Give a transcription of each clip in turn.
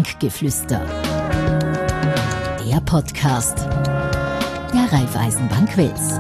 Bankgeflüster. Der Podcast der Raiffeisenbank Wels.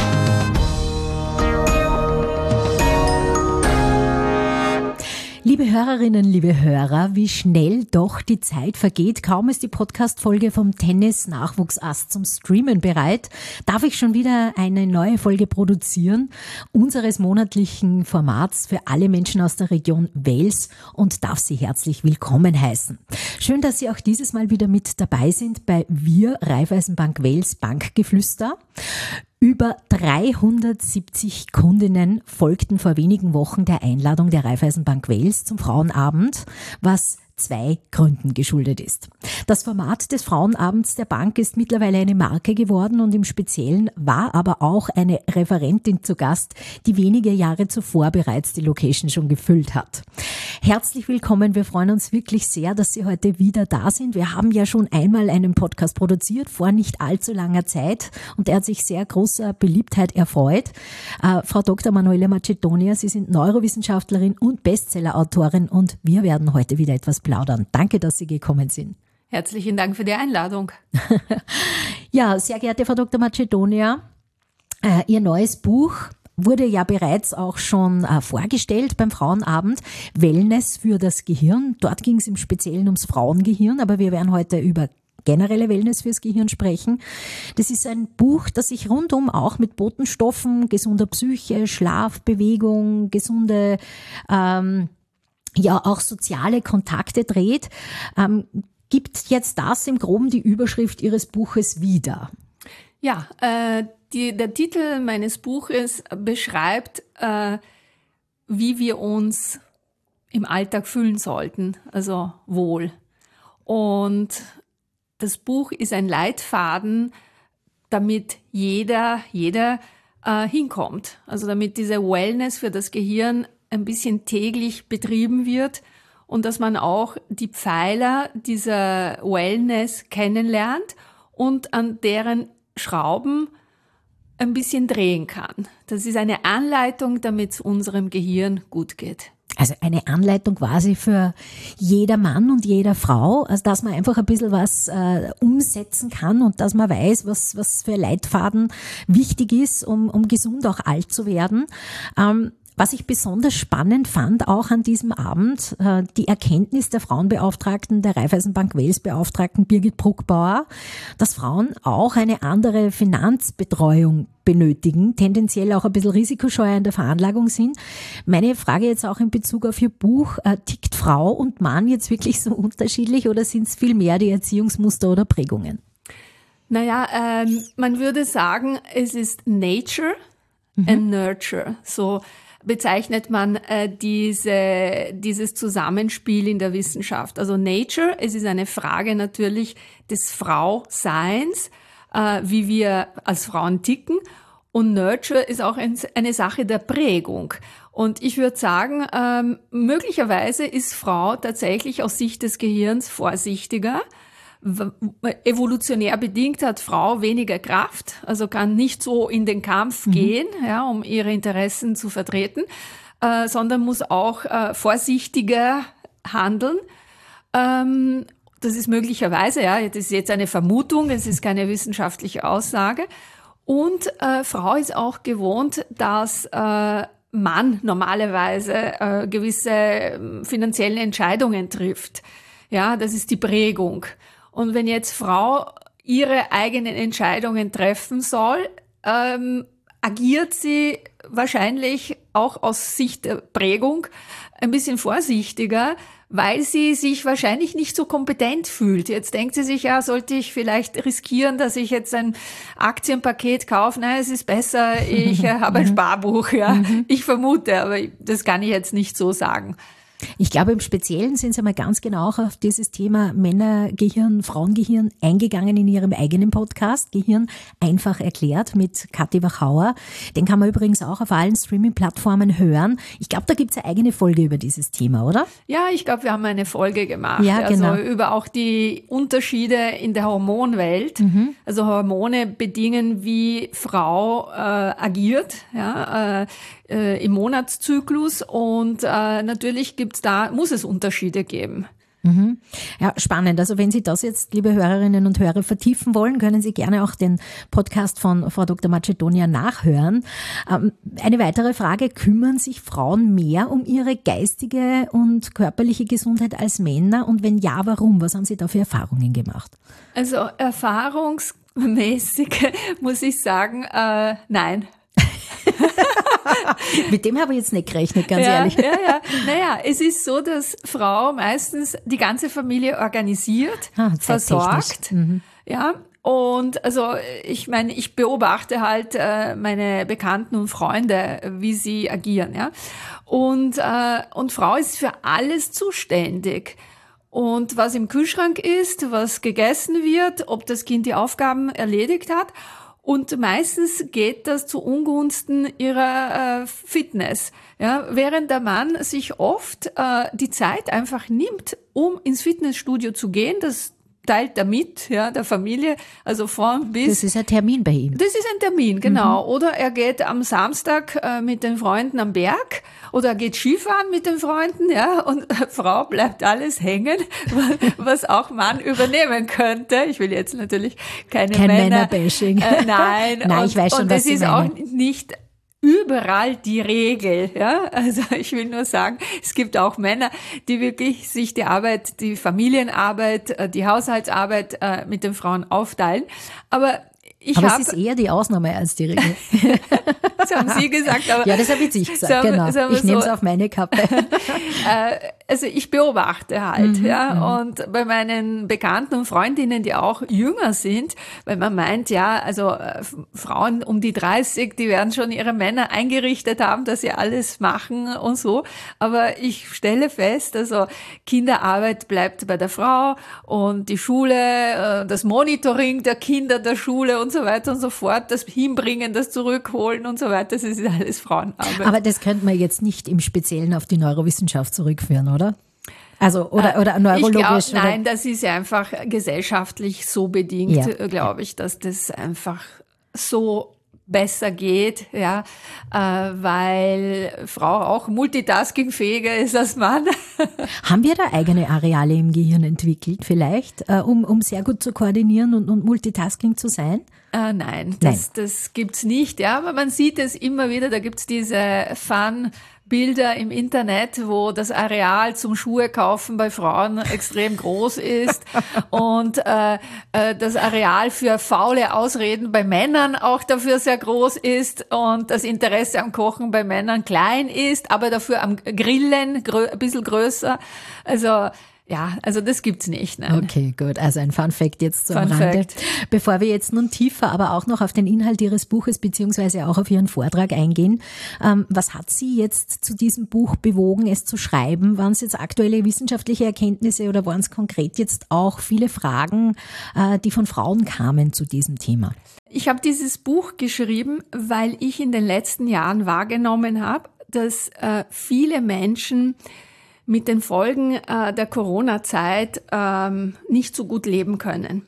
Liebe Hörerinnen, liebe Hörer, wie schnell doch die Zeit vergeht. Kaum ist die Podcast-Folge vom Tennis-Nachwuchsast zum Streamen bereit, darf ich schon wieder eine neue Folge produzieren, unseres monatlichen Formats für alle Menschen aus der Region Wels, und darf Sie herzlich willkommen heißen. Schön, dass Sie auch dieses Mal wieder mit dabei sind bei Wir Raiffeisenbank Wels Bankgeflüster. Über 370 Kundinnen folgten vor wenigen Wochen der Einladung der Raiffeisenbank Wels zum Frauenabend, was zwei Gründen geschuldet ist. Das Format des Frauenabends der Bank ist mittlerweile eine Marke geworden, und im Speziellen war aber auch eine Referentin zu Gast, die wenige Jahre zuvor bereits die Location schon gefüllt hat. Herzlich willkommen, wir freuen uns wirklich sehr, dass Sie heute wieder da sind. Wir haben ja schon einmal einen Podcast produziert, vor nicht allzu langer Zeit, und der hat sich sehr großer Beliebtheit erfreut. Frau Dr. Manuela Macedonia, Sie sind Neurowissenschaftlerin und Bestsellerautorin, und wir werden heute wieder etwas plaudern. Danke, dass Sie gekommen sind. Herzlichen Dank für die Einladung. Ja, sehr geehrte Frau Dr. Macedonia, Ihr neues Buch wurde ja bereits auch schon vorgestellt beim Frauenabend, Wellness für das Gehirn. Dort ging es im Speziellen ums Frauengehirn, aber wir werden heute über generelle Wellness fürs Gehirn sprechen. Das ist ein Buch, das sich rundum auch mit Botenstoffen, gesunder Psyche, Schlaf, Bewegung, gesunde auch soziale Kontakte dreht. Gibt jetzt das im Groben die Überschrift Ihres Buches wieder? Ja, der Titel meines Buches beschreibt, wie wir uns im Alltag fühlen sollten, also wohl. Und das Buch ist ein Leitfaden, damit jeder hinkommt. Also damit diese Wellness für das Gehirn ein bisschen täglich betrieben wird und dass man auch die Pfeiler dieser Wellness kennenlernt und an deren Schrauben ein bisschen drehen kann. Das ist eine Anleitung, damit es unserem Gehirn gut geht. Also eine Anleitung quasi für jeder Mann und jeder Frau, also dass man einfach ein bisschen was umsetzen kann und dass man weiß, was für Leitfaden wichtig ist, um gesund auch alt zu werden. Was ich besonders spannend fand, auch an diesem Abend, die Erkenntnis der Frauenbeauftragten, der Raiffeisenbank Wels Beauftragten Birgit Bruckbauer, dass Frauen auch eine andere Finanzbetreuung benötigen, tendenziell auch ein bisschen risikoscheuer in der Veranlagung sind. Meine Frage jetzt auch in Bezug auf Ihr Buch, tickt Frau und Mann jetzt wirklich so unterschiedlich, oder sind es viel mehr die Erziehungsmuster oder Prägungen? Naja, man würde sagen, es ist Nature and Nurture, so bezeichnet man dieses Zusammenspiel in der Wissenschaft. Also Nature, es ist eine Frage natürlich des Frauseins, wie wir als Frauen ticken, und Nurture ist auch eine Sache der Prägung. Und ich würde sagen, möglicherweise ist Frau tatsächlich aus Sicht des Gehirns vorsichtiger. Evolutionär bedingt hat Frau weniger Kraft, also kann nicht so in den Kampf gehen, um ihre Interessen zu vertreten, sondern muss auch vorsichtiger handeln. Das ist möglicherweise, das ist jetzt eine Vermutung, es ist keine wissenschaftliche Aussage. Und Frau ist auch gewohnt, dass Mann normalerweise gewisse finanzielle Entscheidungen trifft. Ja, das ist die Prägung. Und wenn jetzt Frau ihre eigenen Entscheidungen treffen soll, agiert sie wahrscheinlich auch aus Sicht der Prägung ein bisschen vorsichtiger, weil sie sich wahrscheinlich nicht so kompetent fühlt. Jetzt denkt sie sich, sollte ich vielleicht riskieren, dass ich jetzt ein Aktienpaket kaufe? Nein, es ist besser, ich habe ein Sparbuch. Ich vermute, aber das kann ich jetzt nicht so sagen. Ich glaube, im Speziellen sind Sie mal ganz genau auch auf dieses Thema Männergehirn, Frauengehirn eingegangen in Ihrem eigenen Podcast, Gehirn einfach erklärt mit Kathi Wachauer. Den kann man übrigens auch auf allen Streaming-Plattformen hören. Ich glaube, da gibt es eine eigene Folge über dieses Thema, oder? Ja, ich glaube, wir haben eine Folge gemacht. Ja, genau. Also über auch die Unterschiede in der Hormonwelt. Also Hormone bedingen, wie Frau agiert, im Monatszyklus, und natürlich muss es Unterschiede geben. Ja, spannend. Also wenn Sie das jetzt, liebe Hörerinnen und Hörer, vertiefen wollen, können Sie gerne auch den Podcast von Frau Dr. Macedonia nachhören. Eine weitere Frage, kümmern sich Frauen mehr um ihre geistige und körperliche Gesundheit als Männer? Und wenn ja, warum? Was haben Sie da für Erfahrungen gemacht? Also erfahrungsmäßig muss ich sagen, nein. Mit dem habe ich jetzt nicht gerechnet, ganz ehrlich. Ja. Naja, es ist so, dass Frau meistens die ganze Familie organisiert, versorgt. Ja, und also ich meine, ich beobachte halt meine Bekannten und Freunde, wie sie agieren. Ja, und Frau ist für alles zuständig. Und was im Kühlschrank ist, was gegessen wird, ob das Kind die Aufgaben erledigt hat. Und meistens geht das zu Ungunsten ihrer Fitness. Ja, während der Mann sich oft die Zeit einfach nimmt, um ins Fitnessstudio zu gehen. Das teilt er mit, ja, der Familie, also von bis. Das ist ein Termin bei ihm. Das ist ein Termin, genau. Oder er geht am Samstag mit den Freunden am Berg oder er geht Skifahren mit den Freunden, ja, und Frau bleibt alles hängen, was auch Mann übernehmen könnte. Ich will jetzt natürlich kein Männerbashing. Nein, ich weiß schon, und was das ist Sie auch meinen. nicht überall die Regel, ja. Also ich will nur sagen, es gibt auch Männer, die wirklich sich die Arbeit, die Familienarbeit, die Haushaltsarbeit mit den Frauen aufteilen. Aber es ist eher die Ausnahme als die Regel. Das haben Sie gesagt. Aber ja, das habe ich gesagt, genau. Ich nehme es auf meine Kappe. Also ich beobachte halt, und bei meinen Bekannten und Freundinnen, die auch jünger sind, weil man meint, ja, also Frauen um die 30, die werden schon ihre Männer eingerichtet haben, dass sie alles machen und so. Aber ich stelle fest, also Kinderarbeit bleibt bei der Frau und die Schule, das Monitoring der Kinder der Schule und so weiter und so fort, das Hinbringen, das Zurückholen und so weiter, das ist alles Frauenarbeit. Aber das könnte man jetzt nicht im Speziellen auf die Neurowissenschaft zurückführen, oder? Also, oder neurologisch? Nein, das ist einfach gesellschaftlich so bedingt, glaube ich, dass das einfach so besser geht, ja, weil Frau auch multitaskingfähiger ist als Mann. Haben wir da eigene Areale im Gehirn entwickelt vielleicht, um sehr gut zu koordinieren und Multitasking zu sein? Nein, das gibt's nicht, ja, aber man sieht es immer wieder, da gibt's diese Bilder im Internet, wo das Areal zum Schuhe kaufen bei Frauen extrem groß ist und das Areal für faule Ausreden bei Männern auch dafür sehr groß ist und das Interesse am Kochen bei Männern klein ist, aber dafür am Grillen ein bisschen größer. Also das gibt's nicht. Nein. Okay, gut. Also ein Fun Fact jetzt so am Fun Rande. Fact. Bevor wir jetzt nun tiefer, aber auch noch auf den Inhalt Ihres Buches beziehungsweise auch auf Ihren Vortrag eingehen, was hat Sie jetzt zu diesem Buch bewogen, es zu schreiben? Waren es jetzt aktuelle wissenschaftliche Erkenntnisse oder waren es konkret jetzt auch viele Fragen, die von Frauen kamen zu diesem Thema? Ich habe dieses Buch geschrieben, weil ich in den letzten Jahren wahrgenommen habe, dass viele Menschen mit den Folgen der Corona-Zeit nicht so gut leben können.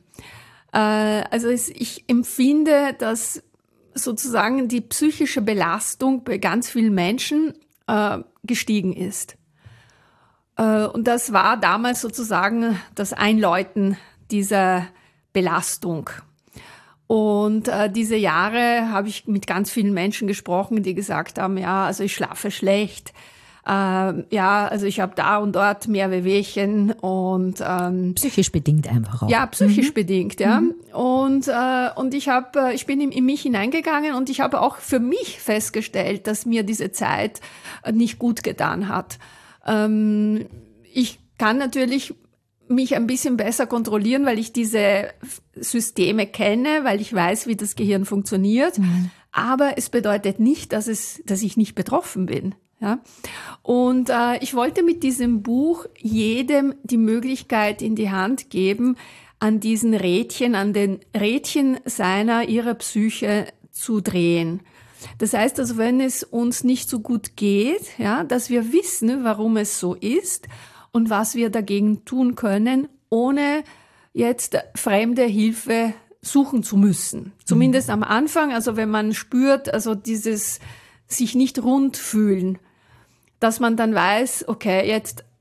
Ich empfinde, dass sozusagen die psychische Belastung bei ganz vielen Menschen gestiegen ist. Und das war damals sozusagen das Einläuten dieser Belastung. Und diese Jahre habe ich mit ganz vielen Menschen gesprochen, die gesagt haben, ja, also ich schlafe schlecht. Also ich habe da und dort mehr Wehwehchen und psychisch bedingt einfach auch. Ja, psychisch bedingt, ja. Und ich bin in mich hineingegangen und ich habe auch für mich festgestellt, dass mir diese Zeit nicht gut getan hat. Ich kann natürlich mich ein bisschen besser kontrollieren, weil ich diese Systeme kenne, weil ich weiß, wie das Gehirn funktioniert. Aber es bedeutet nicht, dass ich nicht betroffen bin. Ja, und ich wollte mit diesem Buch jedem die Möglichkeit in die Hand geben, an den Rädchen ihrer Psyche zu drehen. Das heißt also, wenn es uns nicht so gut geht, ja, dass wir wissen, warum es so ist und was wir dagegen tun können, ohne jetzt fremde Hilfe suchen zu müssen. Zumindest am Anfang, also wenn man spürt, also dieses sich nicht rund fühlen, dass man dann weiß, okay, jetzt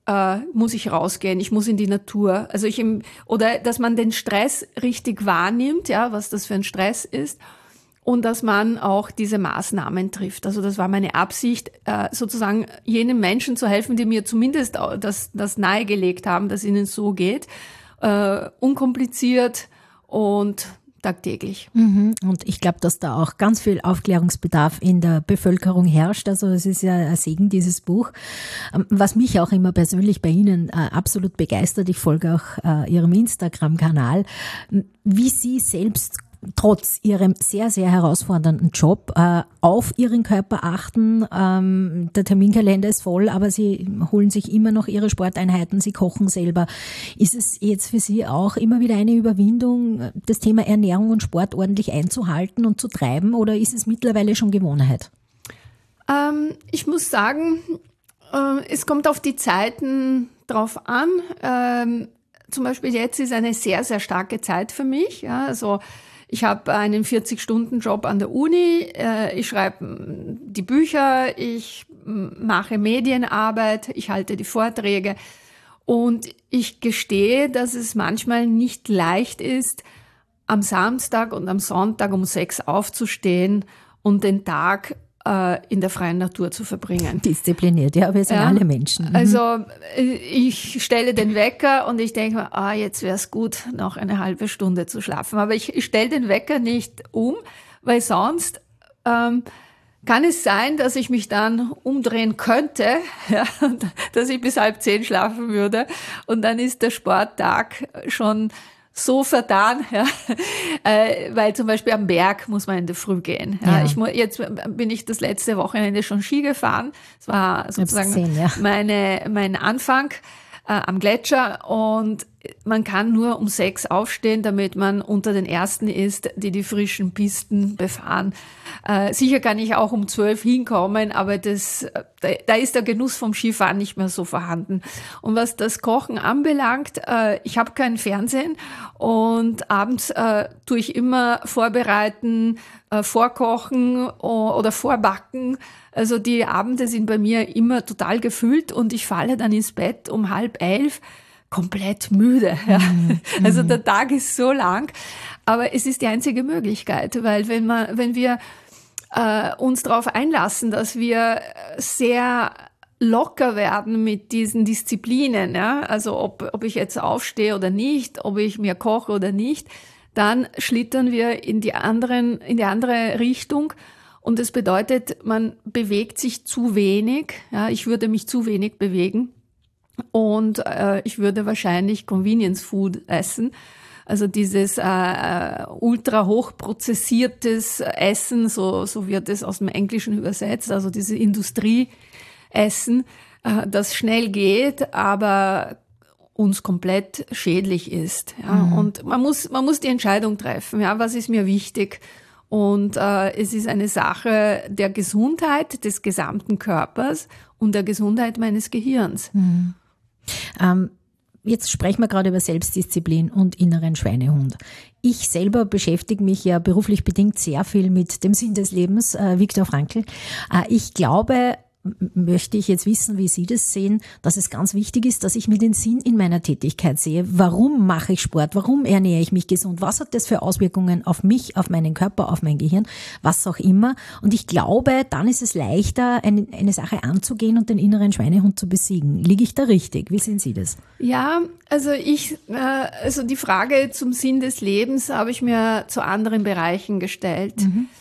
muss ich rausgehen, ich muss in die Natur. Also oder dass man den Stress richtig wahrnimmt, ja, was das für ein Stress ist. Und dass man auch diese Maßnahmen trifft. Also das war meine Absicht, sozusagen jenen Menschen zu helfen, die mir zumindest das nahegelegt haben, dass ihnen so geht. Unkompliziert und tagtäglich. Und ich glaube, dass da auch ganz viel Aufklärungsbedarf in der Bevölkerung herrscht. Also es ist ja ein Segen, dieses Buch. Was mich auch immer persönlich bei Ihnen absolut begeistert, ich folge auch Ihrem Instagram-Kanal, wie Sie selbst trotz Ihrem sehr, sehr herausfordernden Job auf Ihren Körper achten. Der Terminkalender ist voll, aber Sie holen sich immer noch Ihre Sporteinheiten, Sie kochen selber. Ist es jetzt für Sie auch immer wieder eine Überwindung, das Thema Ernährung und Sport ordentlich einzuhalten und zu treiben, oder ist es mittlerweile schon Gewohnheit? Ich muss sagen, es kommt auf die Zeiten drauf an. Zum Beispiel jetzt ist eine sehr, sehr starke Zeit für mich. Ja, also ich habe einen 40-Stunden-Job an der Uni, ich schreibe die Bücher, ich mache Medienarbeit, ich halte die Vorträge und ich gestehe, dass es manchmal nicht leicht ist, am Samstag und am Sonntag um 6 aufzustehen und den Tag in der freien Natur zu verbringen. Diszipliniert, ja, wir sind alle Menschen. Also ich stelle den Wecker und ich denke mir, jetzt wäre es gut, noch eine halbe Stunde zu schlafen. Aber ich stelle den Wecker nicht um, weil sonst kann es sein, dass ich mich dann umdrehen könnte, ja, dass ich bis 9:30 schlafen würde und dann ist der Sporttag schon so vertan, ja, weil zum Beispiel am Berg muss man in der Früh gehen. Ja. Jetzt bin ich das letzte Wochenende schon Ski gefahren. Das war sozusagen mein Anfang am Gletscher und man kann nur um 6 aufstehen, damit man unter den Ersten ist, die frischen Pisten befahren. Sicher kann ich auch um 12 hinkommen, aber da ist der Genuss vom Skifahren nicht mehr so vorhanden. Und was das Kochen anbelangt, ich habe keinen Fernsehen und abends tue ich immer vorbereiten, vorkochen oder vorbacken. Also die Abende sind bei mir immer total gefüllt und ich falle dann ins Bett um 10:30 komplett müde. Ja. Also der Tag ist so lang, aber es ist die einzige Möglichkeit, weil wenn wir uns darauf einlassen, dass wir sehr locker werden mit diesen Disziplinen, ja, also ob ich jetzt aufstehe oder nicht, ob ich mir koche oder nicht, dann schlittern wir in die andere Richtung. Und das bedeutet, man bewegt sich zu wenig. Ja, ich würde mich zu wenig bewegen und ich würde wahrscheinlich Convenience Food essen. Also dieses ultra hochprozessiertes Essen, so wird es aus dem Englischen übersetzt, also diese Industrieessen, das schnell geht, aber uns komplett schädlich ist. Ja. Und man muss die Entscheidung treffen, ja, was ist mir wichtig? Und es ist eine Sache der Gesundheit des gesamten Körpers und der Gesundheit meines Gehirns. Jetzt sprechen wir gerade über Selbstdisziplin und inneren Schweinehund. Ich selber beschäftige mich ja beruflich bedingt sehr viel mit dem Sinn des Lebens, Viktor Frankl. Ich glaube, möchte ich jetzt wissen, wie Sie das sehen, dass es ganz wichtig ist, dass ich mir den Sinn in meiner Tätigkeit sehe. Warum mache ich Sport? Warum ernähre ich mich gesund? Was hat das für Auswirkungen auf mich, auf meinen Körper, auf mein Gehirn, was auch immer? Und ich glaube, dann ist es leichter, eine Sache anzugehen und den inneren Schweinehund zu besiegen. Liege ich da richtig? Wie sehen Sie das? Ja, also die Frage zum Sinn des Lebens habe ich mir zu anderen Bereichen gestellt.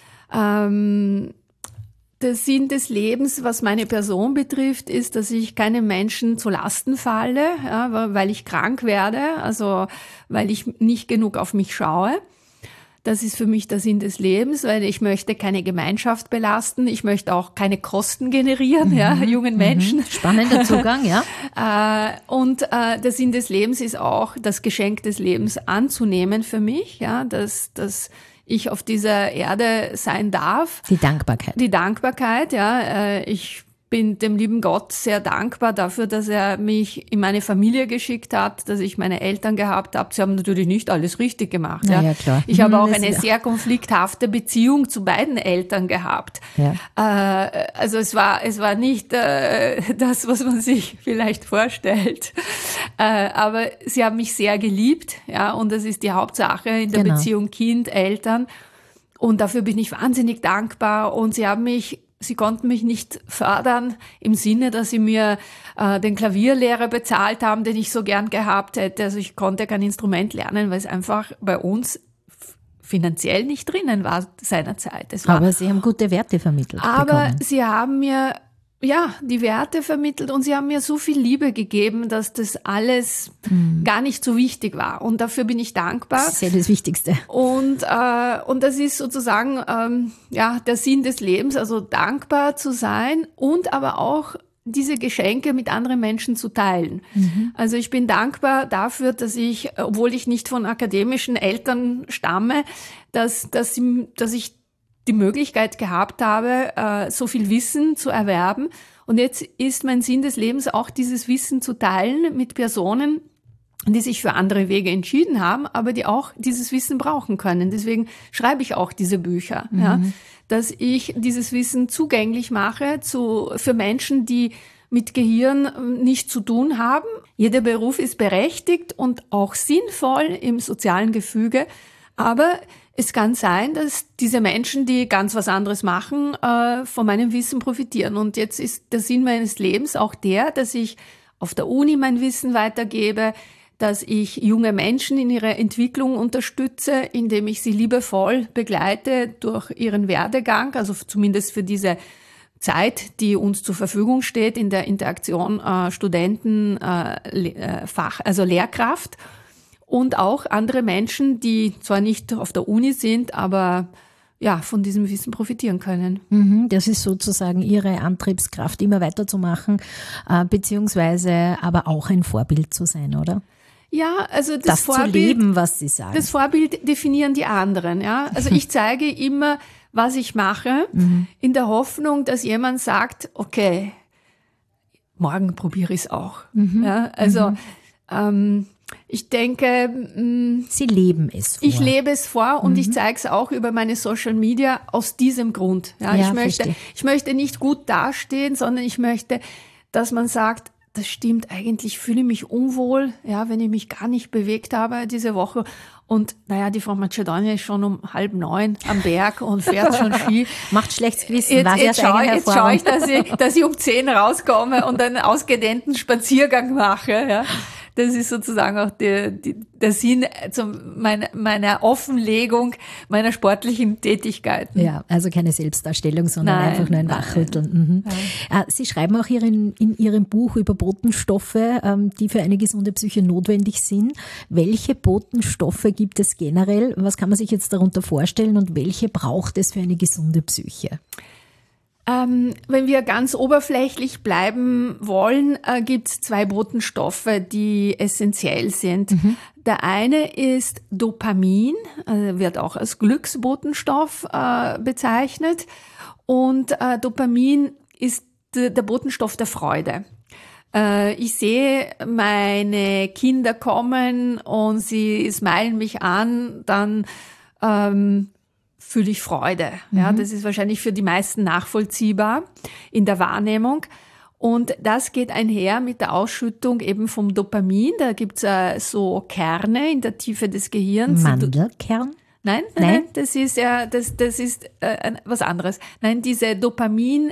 Der Sinn des Lebens, was meine Person betrifft, ist, dass ich keinem Menschen zu Lasten falle, ja, weil ich krank werde, also weil ich nicht genug auf mich schaue. Das ist für mich der Sinn des Lebens, weil ich möchte keine Gemeinschaft belasten, ich möchte auch keine Kosten generieren, jungen Menschen. Spannender Zugang, ja. Und der Sinn des Lebens ist auch, das Geschenk des Lebens anzunehmen für mich, ja, dass ich auf dieser Erde sein darf. Die Dankbarkeit. Die Dankbarkeit, ja. Ich bin dem lieben Gott sehr dankbar dafür, dass er mich in meine Familie geschickt hat, dass ich meine Eltern gehabt habe. Sie haben natürlich nicht alles richtig gemacht. Na ja, klar. Ich habe auch eine sehr konflikthafte Beziehung zu beiden Eltern gehabt. Ja. Also es war nicht das, was man sich vielleicht vorstellt. Aber sie haben mich sehr geliebt, ja, und das ist die Hauptsache in der Beziehung Kind, Eltern. Und dafür bin ich wahnsinnig dankbar. Und sie konnten mich nicht fördern im Sinne, dass sie mir den Klavierlehrer bezahlt haben, den ich so gern gehabt hätte. Also ich konnte kein Instrument lernen, weil es einfach bei uns finanziell nicht drinnen war seinerzeit. Aber Sie haben gute Werte vermittelt bekommen. Sie haben mir die Werte vermittelt und sie haben mir so viel Liebe gegeben, dass das alles gar nicht so wichtig war. Und dafür bin ich dankbar. Das ist ja das Wichtigste. Und das ist sozusagen der Sinn des Lebens, also dankbar zu sein und aber auch diese Geschenke mit anderen Menschen zu teilen. Also ich bin dankbar dafür, dass ich, obwohl ich nicht von akademischen Eltern stamme, dass ich die Möglichkeit gehabt habe, so viel Wissen zu erwerben. Und jetzt ist mein Sinn des Lebens auch, dieses Wissen zu teilen mit Personen, die sich für andere Wege entschieden haben, aber die auch dieses Wissen brauchen können. Deswegen schreibe ich auch diese Bücher, dass ich dieses Wissen zugänglich mache für Menschen, die mit Gehirn nichts zu tun haben. Jeder Beruf ist berechtigt und auch sinnvoll im sozialen Gefüge, aber es kann sein, dass diese Menschen, die ganz was anderes machen, von meinem Wissen profitieren. Und jetzt ist der Sinn meines Lebens auch der, dass ich auf der Uni mein Wissen weitergebe, dass ich junge Menschen in ihrer Entwicklung unterstütze, indem ich sie liebevoll begleite durch ihren Werdegang, also zumindest für diese Zeit, die uns zur Verfügung steht in der Interaktion Studenten, also Lehrkraft. Und auch andere Menschen, die zwar nicht auf der Uni sind, aber von diesem Wissen profitieren können. Das ist sozusagen Ihre Antriebskraft, immer weiterzumachen, beziehungsweise aber auch ein Vorbild zu sein, oder? Ja, also das Vorbild, zu leben, was Sie sagen. Das Vorbild definieren die anderen, ja. Also ich zeige immer, was ich mache, in der Hoffnung, dass jemand sagt, okay, morgen probiere ich es auch. Ja, also ich denke, Sie leben es vor. Ich lebe es vor und ich zeige es auch über meine Social Media aus diesem Grund. Ja, ich möchte nicht gut dastehen, sondern ich möchte, dass man sagt, das stimmt, eigentlich fühle ich mich unwohl, ja, wenn ich mich gar nicht bewegt habe diese Woche. Und die Frau Macedonia ist schon um 8:30 am Berg und fährt schon Ski. Macht schlechtes Gewissen. Jetzt schaue ich, dass ich um 10 rauskomme und einen ausgedehnten Spaziergang mache. Ja. Das ist sozusagen auch der Sinn meiner Offenlegung meiner sportlichen Tätigkeiten. Ja, also keine Selbstdarstellung, sondern einfach nur ein Wachrütteln. Sie schreiben auch in Ihrem Buch über Botenstoffe, die für eine gesunde Psyche notwendig sind. Welche Botenstoffe gibt es generell? Was kann man sich jetzt darunter vorstellen und welche braucht es für eine gesunde Psyche? Wenn wir ganz oberflächlich bleiben wollen, gibt es 2 Botenstoffe, die essentiell sind. Der eine ist Dopamin, wird auch als Glücksbotenstoff bezeichnet. Und Dopamin ist der Botenstoff der Freude. Ich sehe meine Kinder kommen und sie smilen mich an, dann fühle ich Freude. Ja, das ist wahrscheinlich für die meisten nachvollziehbar in der Wahrnehmung. Und das geht einher mit der Ausschüttung eben vom Dopamin. Da gibt's so Kerne in der Tiefe des Gehirns. Mandelkern? Nein, das ist was anderes. Nein, diese Dopamin-Ergen,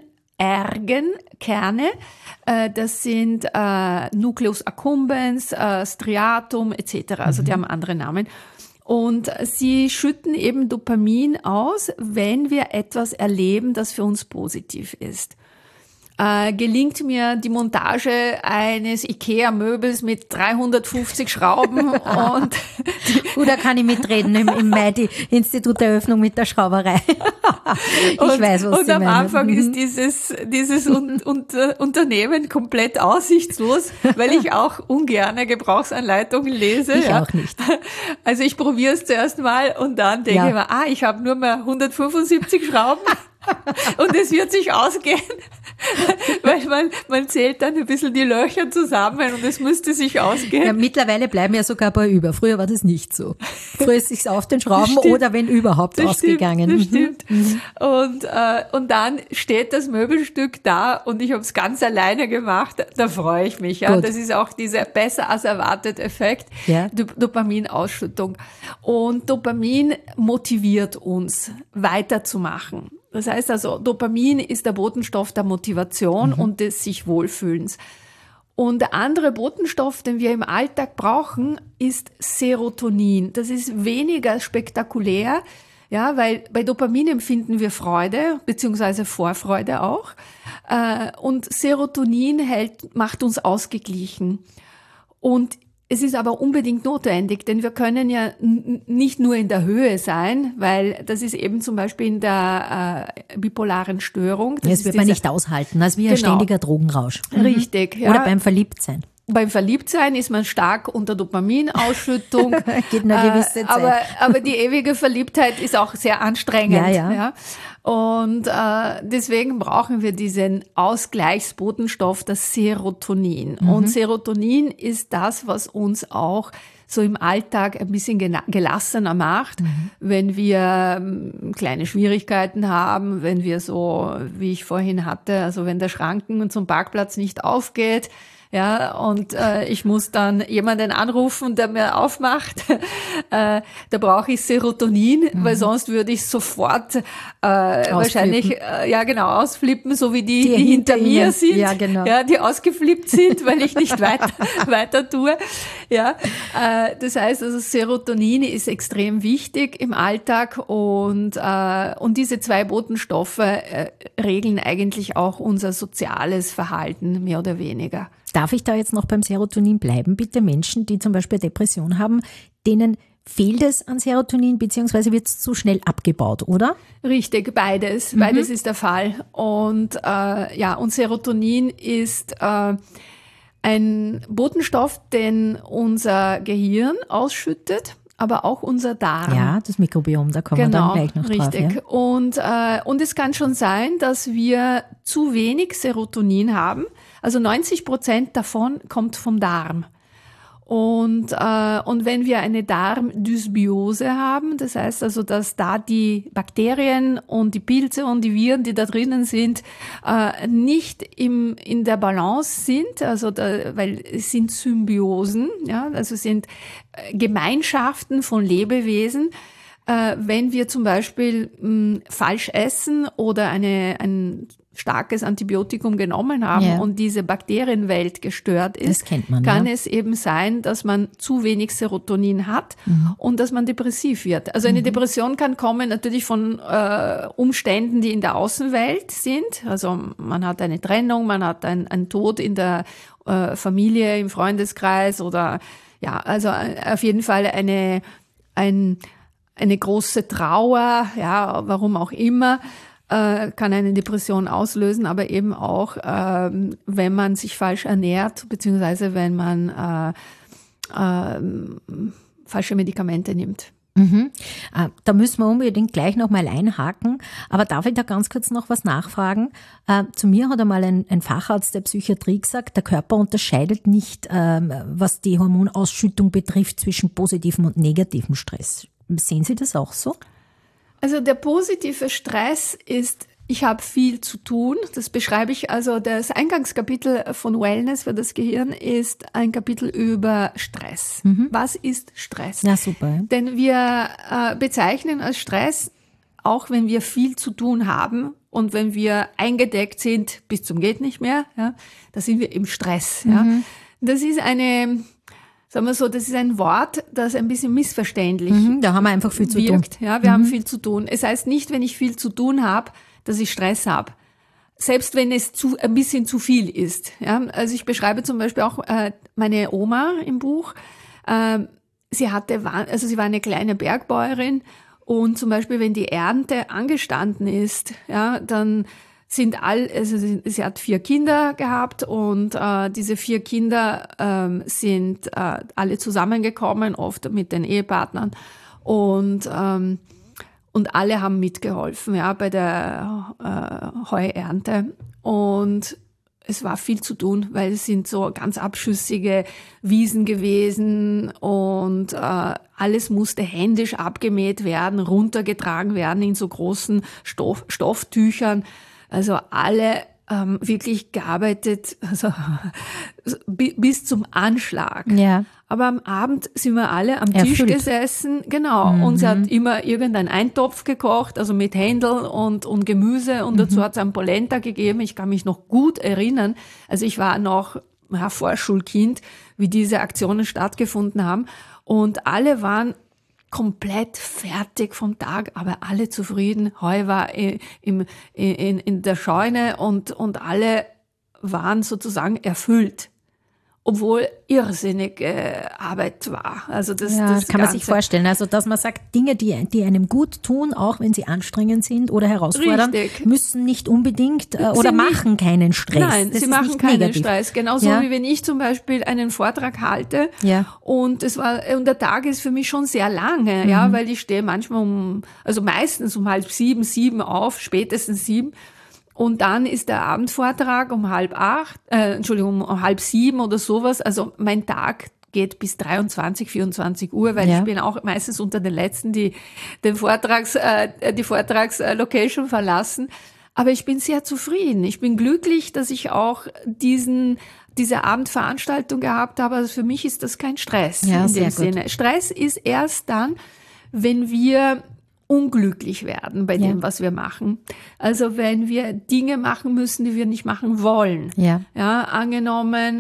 Kerne, das sind Nucleus accumbens, Striatum etc. Also die haben andere Namen. Und sie schütten eben Dopamin aus, wenn wir etwas erleben, das für uns positiv ist. Gelingt mir die Montage eines IKEA-Möbels mit 350 Schrauben und da kann ich mitreden im Mai, die Instituteröffnung mit der Schrauberei. Ich weiß, was Sie meinen. Und am Anfang ist dieses Unternehmen komplett aussichtslos, weil ich auch ungerne Gebrauchsanleitungen lese. Ich auch nicht. Also ich probiere es zuerst mal und dann denke ich mir, ich habe nur mehr 175 Schrauben. Und es wird sich ausgehen, weil man zählt dann ein bisschen die Löcher zusammen und es müsste sich ausgehen. Ja, mittlerweile bleiben ja sogar ein paar über. Früher war das nicht so. Früher ist es sich auf den Schrauben oder wenn überhaupt ausgegangen. Das stimmt. Und dann steht das Möbelstück da und ich habe es ganz alleine gemacht. Da freue ich mich. Ja. Das ist auch dieser besser als erwartet Effekt, ja. Dopaminausschüttung. Und Dopamin motiviert uns, weiterzumachen. Das heißt also, Dopamin ist der Botenstoff der Motivation und des sich Wohlfühlens. Und der andere Botenstoff, den wir im Alltag brauchen, ist Serotonin. Das ist weniger spektakulär, ja, weil bei Dopamin empfinden wir Freude, beziehungsweise Vorfreude auch. Und Serotonin macht uns ausgeglichen. Und es ist aber unbedingt notwendig, denn wir können ja nicht nur in der Höhe sein, weil das ist eben zum Beispiel in der bipolaren Störung. Das wird man nicht aushalten, das ist wie ein ständiger Drogenrausch. Richtig. Ja. Oder beim Verliebtsein. Beim Verliebtsein ist man stark unter Dopaminausschüttung. Geht eine gewisse Zeit. Aber die ewige Verliebtheit ist auch sehr anstrengend. Ja. Und deswegen brauchen wir diesen Ausgleichsbotenstoff, das Serotonin. Und Serotonin ist das, was uns auch so im Alltag ein bisschen gelassener macht, wenn wir kleine Schwierigkeiten haben, wenn wir so, wie ich vorhin hatte, also wenn der Schranken zum Parkplatz nicht aufgeht, ja, und ich muss dann jemanden anrufen, der mir aufmacht. Da brauche ich Serotonin, weil sonst würde ich sofort wahrscheinlich ausflippen, so wie die hinter mir sind, ja, die ausgeflippt sind, weil ich nicht weiter tue. Ja, das heißt also, Serotonin ist extrem wichtig im Alltag und diese zwei Botenstoffe regeln eigentlich auch unser soziales Verhalten mehr oder weniger. Darf ich da jetzt noch beim Serotonin bleiben, bitte? Menschen, die zum Beispiel Depression haben, denen fehlt es an Serotonin, beziehungsweise wird es zu schnell abgebaut, oder? Richtig, beides. Beides ist der Fall. Und und Serotonin ist ein Botenstoff, den unser Gehirn ausschüttet, aber auch unser Darm. Ja, das Mikrobiom, da kommen wir dann gleich noch drauf. Richtig. Ja. Und es kann schon sein, dass wir zu wenig Serotonin haben. Also 90% davon kommt vom Darm. Und wenn wir eine Darmdysbiose haben, das heißt also, dass da die Bakterien und die Pilze und die Viren, die da drinnen sind, nicht in der Balance sind, also weil es sind Symbiosen, ja, also sind Gemeinschaften von Lebewesen. Wenn wir zum Beispiel falsch essen oder ein starkes Antibiotikum genommen haben und diese Bakterienwelt gestört ist, kann es eben sein, dass man zu wenig Serotonin hat und dass man depressiv wird. Also eine Depression kann kommen natürlich von Umständen, die in der Außenwelt sind. Also man hat eine Trennung, man hat einen Tod in der Familie, im Freundeskreis oder also auf jeden Fall eine große Trauer, ja, warum auch immer, kann eine Depression auslösen, aber eben auch, wenn man sich falsch ernährt, beziehungsweise wenn man falsche Medikamente nimmt. Da müssen wir unbedingt gleich nochmal einhaken, aber darf ich da ganz kurz noch was nachfragen? Zu mir hat einmal ein Facharzt der Psychiatrie gesagt, der Körper unterscheidet nicht, was die Hormonausschüttung betrifft, zwischen positivem und negativem Stress. Sehen Sie das auch so? Also der positive Stress ist, ich habe viel zu tun. Das beschreibe ich, also das Eingangskapitel von Wellness für das Gehirn ist ein Kapitel über Stress. Was ist Stress? Ja, super. Denn wir bezeichnen als Stress, auch wenn wir viel zu tun haben und wenn wir eingedeckt sind bis zum geht nicht mehr, ja, da sind wir im Stress. Ja. Das ist sagen wir so, das ist ein Wort, das ein bisschen missverständlich da haben wir einfach viel zu tun. Ja, wir haben viel zu tun. Es heißt nicht, wenn ich viel zu tun habe, dass ich Stress habe. Selbst wenn es ein bisschen zu viel ist. Ja, also ich beschreibe zum Beispiel auch meine Oma im Buch. Sie war eine kleine Bergbäuerin und zum Beispiel, wenn die Ernte angestanden ist, ja, dann sie hat 4 Kinder gehabt und diese 4 Kinder sind alle zusammengekommen, oft mit den Ehepartnern und alle haben mitgeholfen, ja, bei der Heuernte. Und es war viel zu tun, weil es sind so ganz abschüssige Wiesen gewesen und alles musste händisch abgemäht werden, runtergetragen werden in so großen Stofftüchern. Also alle wirklich gearbeitet, also bis zum Anschlag. Ja. Aber am Abend sind wir alle am Tisch gesessen, genau. Und sie hat immer irgendeinen Eintopf gekocht, also mit Händel und Gemüse. Und dazu hat es einen Polenta gegeben. Ich kann mich noch gut erinnern. Also ich war noch Vorschulkind, wie diese Aktionen stattgefunden haben. Und alle waren komplett fertig vom Tag, aber alle zufrieden. Heu war in der Scheune und alle waren sozusagen erfüllt. Obwohl irrsinnige Arbeit war. Also das kann man sich vorstellen. Also dass man sagt, Dinge, die einem gut tun, auch wenn sie anstrengend sind oder herausfordernd, müssen nicht unbedingt oder machen keinen Stress. Nein, sie machen keinen Stress. Genauso wie wenn ich zum Beispiel einen Vortrag halte und der Tag ist für mich schon sehr lange, weil ich stehe manchmal meistens um 6:30, 7 auf, spätestens 7. Und dann ist der Abendvortrag um 6:30 oder sowas. Also mein Tag geht bis 23, 24 Uhr, weil ich bin auch meistens unter den Letzten, die die Vortragslocation verlassen. Aber ich bin sehr zufrieden. Ich bin glücklich, dass ich auch diese Abendveranstaltung gehabt habe. Also für mich ist das kein Stress in dem Sinne. Stress ist erst dann, wenn wir unglücklich werden bei dem, was wir machen. Also wenn wir Dinge machen müssen, die wir nicht machen wollen. Ja, angenommen,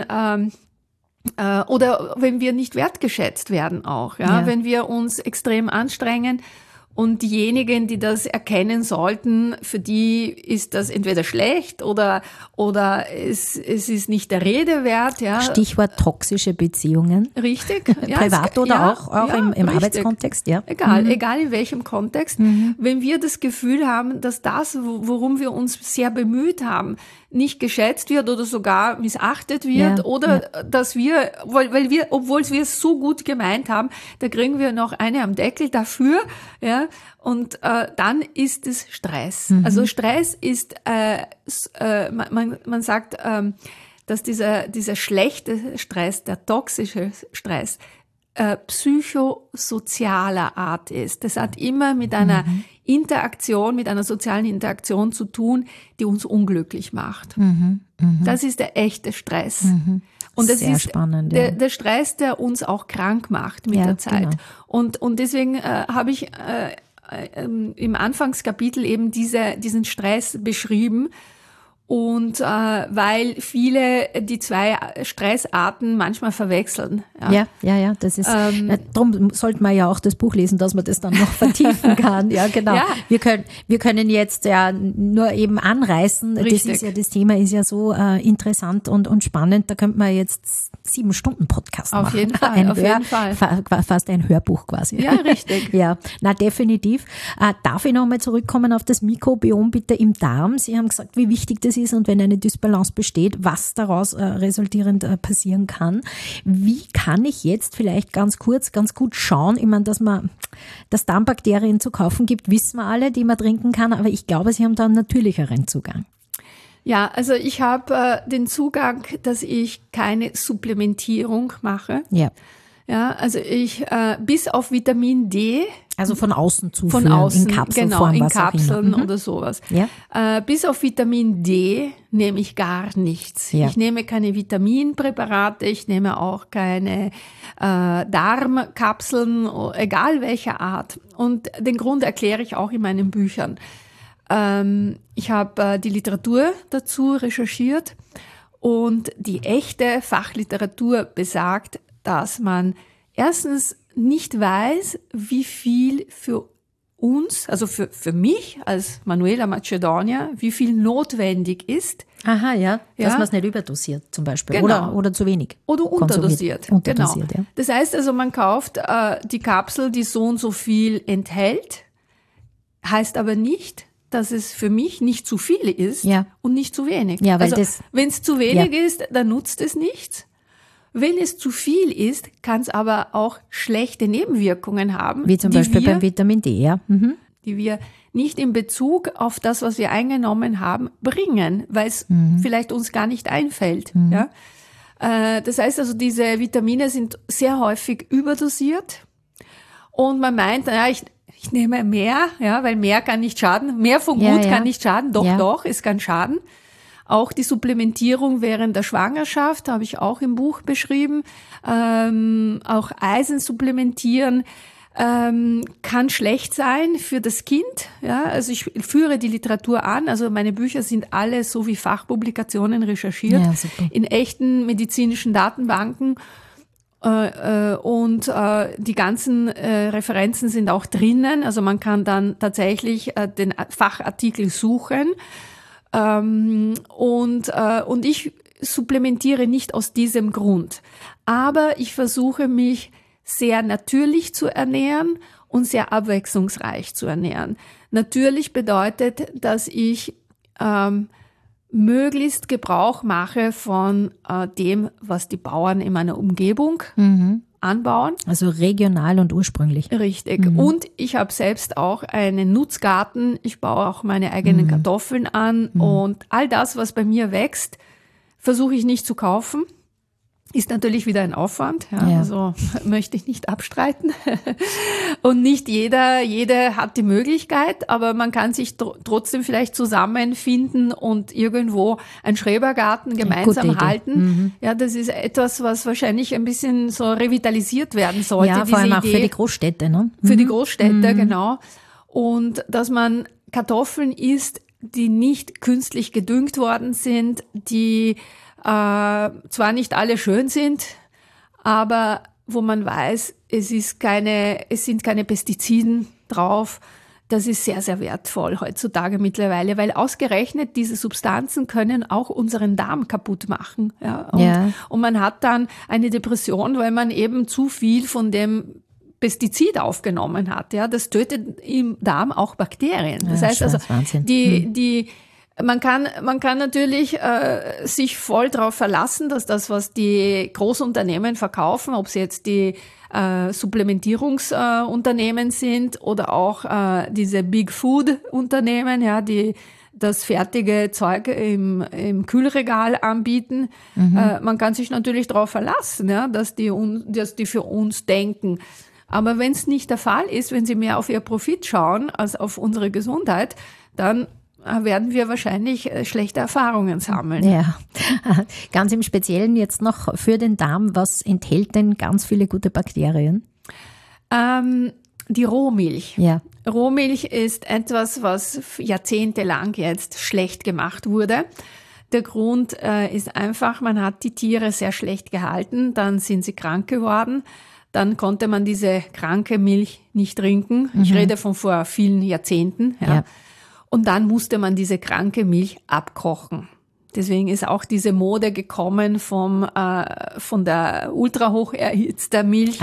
oder wenn wir nicht wertgeschätzt werden auch. Wenn wir uns extrem anstrengen und diejenigen, die das erkennen sollten, für die ist das entweder schlecht oder es ist nicht der Rede wert. Ja. Stichwort toxische Beziehungen. Richtig. Privat oder auch im Arbeitskontext. Ja. Egal in welchem Kontext. Wenn wir das Gefühl haben, dass das, worum wir uns sehr bemüht haben, nicht geschätzt wird oder sogar missachtet wird oder dass wir, obwohl wir es so gut gemeint haben, da kriegen wir noch eine am Deckel dafür, und dann ist es Stress. Also Stress ist, man sagt, dass dieser schlechte Stress, der toxische Stress, psychosozialer Art ist. Das hat immer mit einer mit einer sozialen Interaktion zu tun, die uns unglücklich macht. Das ist der echte Stress. Und das ist spannend, der Stress, der uns auch krank macht mit der Zeit. Genau. Und deswegen habe ich im Anfangskapitel eben diesen Stress beschrieben. Und weil viele die zwei Stressarten manchmal verwechseln. Ja, das ist, darum sollte man ja auch das Buch lesen, dass man das dann noch vertiefen kann. Ja, genau. Ja. Wir können jetzt nur eben anreißen. Richtig. Das ist ja, das Thema ist ja so interessant und spannend. Da könnte man jetzt 7 Stunden Podcast machen. Auf jeden Fall. Fast ein Hörbuch quasi. Ja, richtig. Ja, definitiv. Darf ich nochmal zurückkommen auf das Mikrobiom bitte im Darm? Sie haben gesagt, wie wichtig das ist und wenn eine Dysbalance besteht, was daraus resultierend passieren kann. Wie kann ich jetzt vielleicht ganz gut schauen, ich meine, dass Darmbakterien zu kaufen gibt, wissen wir alle, die man trinken kann, aber ich glaube, Sie haben da einen natürlicheren Zugang. Ja, also ich habe den Zugang, dass ich keine Supplementierung mache. Ja. Ja, also ich bis auf Vitamin D. Also von außen zuführen, in Kapselform, genau, in Kapseln oder sowas. Ja. Bis auf Vitamin D nehme ich gar nichts. Ja. Ich nehme keine Vitaminpräparate, ich nehme auch keine Darmkapseln, egal welcher Art. Und den Grund erkläre ich auch in meinen Büchern. Ich habe die Literatur dazu recherchiert und die echte Fachliteratur besagt, dass man erstens nicht weiß, wie viel für uns, also für mich als Manuela Macedonia, wie viel notwendig ist. Aha, dass man es nicht überdosiert zum Beispiel. Genau. Oder zu wenig. Oder unterdosiert. Genau. Ja. Das heißt also, man kauft die Kapsel, die so und so viel enthält, heißt aber nicht, dass es für mich nicht zu viel ist und nicht zu wenig. Ja, weil also wenn es zu wenig ist, dann nutzt es nichts. Wenn es zu viel ist, kann es aber auch schlechte Nebenwirkungen haben. Wie zum Beispiel beim Vitamin D, die wir nicht in Bezug auf das, was wir eingenommen haben, bringen, weil es vielleicht uns gar nicht einfällt. Ja? Das heißt also, diese Vitamine sind sehr häufig überdosiert und man meint, naja, ich nehme mehr, ja, weil mehr kann nicht schaden. Mehr von gut kann nicht schaden. Doch, es kann schaden. Auch die Supplementierung während der Schwangerschaft habe ich auch im Buch beschrieben. Auch Eisen supplementieren kann schlecht sein für das Kind. Ja, also ich führe die Literatur an. Also meine Bücher sind alle so wie Fachpublikationen recherchiert in echten medizinischen Datenbanken. Und die ganzen Referenzen sind auch drinnen. Also man kann dann tatsächlich den Fachartikel suchen. Und ich supplementiere nicht aus diesem Grund. Aber ich versuche mich sehr natürlich zu ernähren und sehr abwechslungsreich zu ernähren. Natürlich bedeutet, dass ich möglichst Gebrauch mache von dem, was die Bauern in meiner Umgebung anbauen. Also regional und ursprünglich. Richtig. Und ich habe selbst auch einen Nutzgarten. Ich baue auch meine eigenen Kartoffeln an. Und all das, was bei mir wächst, versuche ich nicht zu kaufen. Ist natürlich wieder ein Aufwand, also möchte ich nicht abstreiten. Und nicht jeder hat die Möglichkeit, aber man kann sich trotzdem vielleicht zusammenfinden und irgendwo einen Schrebergarten gemeinsam halten. Ja, das ist etwas, was wahrscheinlich ein bisschen so revitalisiert werden sollte. Ja, vor allem auch für die Großstädte, ne? Für die Großstädte, genau. Und dass man Kartoffeln isst, die nicht künstlich gedüngt worden sind, die zwar nicht alle schön sind, aber wo man weiß, es sind keine Pestiziden drauf. Das ist sehr, sehr wertvoll heutzutage mittlerweile, weil ausgerechnet diese Substanzen können auch unseren Darm kaputt machen. Ja? Und man hat dann eine Depression, weil man eben zu viel von dem Pestizid aufgenommen hat. Ja? Das tötet im Darm auch Bakterien. Das heißt also, man kann natürlich sich voll darauf verlassen, dass das, was die Großunternehmen verkaufen, ob sie jetzt die Supplementierungsunternehmen sind oder auch diese Big Food Unternehmen, ja, die das fertige Zeug im Kühlregal anbieten. Man kann sich natürlich darauf verlassen, ja, dass die für uns denken. Aber wenn es nicht der Fall ist, wenn sie mehr auf ihr Profit schauen als auf unsere Gesundheit, dann werden wir wahrscheinlich schlechte Erfahrungen sammeln. Ja, ganz im Speziellen jetzt noch für den Darm, was enthält denn ganz viele gute Bakterien? Die Rohmilch. Ja. Rohmilch ist etwas, was jahrzehntelang jetzt schlecht gemacht wurde. Der Grund ist einfach, man hat die Tiere sehr schlecht gehalten, dann sind sie krank geworden. Dann konnte man diese kranke Milch nicht trinken. Ich rede von vor vielen Jahrzehnten. Ja. Und dann musste man diese kranke Milch abkochen. Deswegen ist auch diese Mode gekommen von der ultrahoch erhitzter Milch.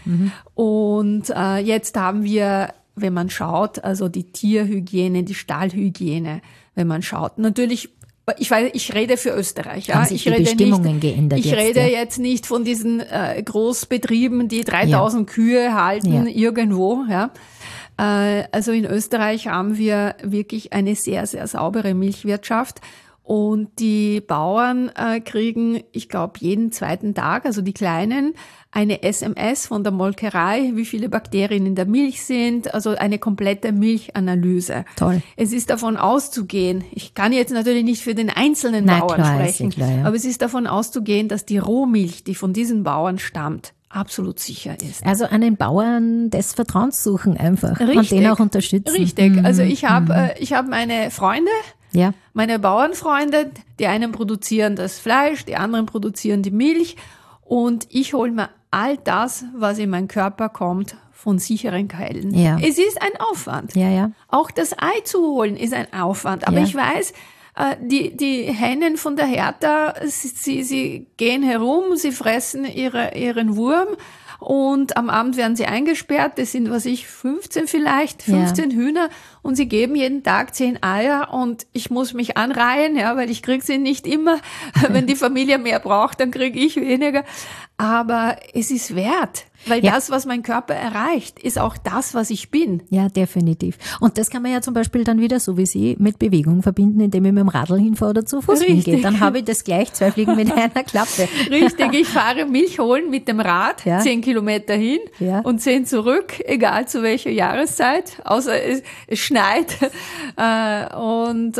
Und jetzt haben wir, wenn man schaut, also die Tierhygiene, die Stallhygiene, wenn man schaut. Natürlich, ich rede für Österreich. Haben sich die Bestimmungen geändert jetzt? Ich rede jetzt nicht von diesen Großbetrieben, die 3000 Kühe halten irgendwo, ja. Also in Österreich haben wir wirklich eine sehr, sehr saubere Milchwirtschaft und die Bauern kriegen, ich glaube, jeden zweiten Tag, also die Kleinen, eine SMS von der Molkerei, wie viele Bakterien in der Milch sind, also eine komplette Milchanalyse. Toll. Es ist davon auszugehen, ich kann jetzt natürlich nicht für den einzelnen Bauern sprechen, aber es ist davon auszugehen, dass die Rohmilch, die von diesen Bauern stammt, absolut sicher ist. Also einen Bauern des Vertrauens suchen einfach und den auch unterstützen. Richtig. Also ich hab meine Freunde, meine Bauernfreunde, die einen produzieren das Fleisch, die anderen produzieren die Milch und ich hole mir all das, was in meinen Körper kommt, von sicheren Quellen. Ja. Es ist ein Aufwand. Auch das Ei zu holen ist ein Aufwand. Aber ich weiß, die Hennen von der Hertha, sie gehen herum, sie fressen ihren Wurm und am Abend werden sie eingesperrt. Das sind, 15 Hühner und sie geben jeden Tag 10 Eier und ich muss mich anreihen, weil ich kriege sie nicht immer. Wenn die Familie mehr braucht, dann kriege ich weniger. Aber es ist wert, weil das, was mein Körper erreicht, ist auch das, was ich bin. Ja, definitiv. Und das kann man ja zum Beispiel dann wieder, so wie Sie, mit Bewegung verbinden, indem ich mit dem Radl hinfahre oder zu Fuß hingehe. Dann habe ich das gleich 2 Fliegen mit einer Klappe. Richtig, ich fahre Milch holen mit dem Rad, 10 Kilometer hin und 10 zurück, egal zu welcher Jahreszeit, außer es schneit. Und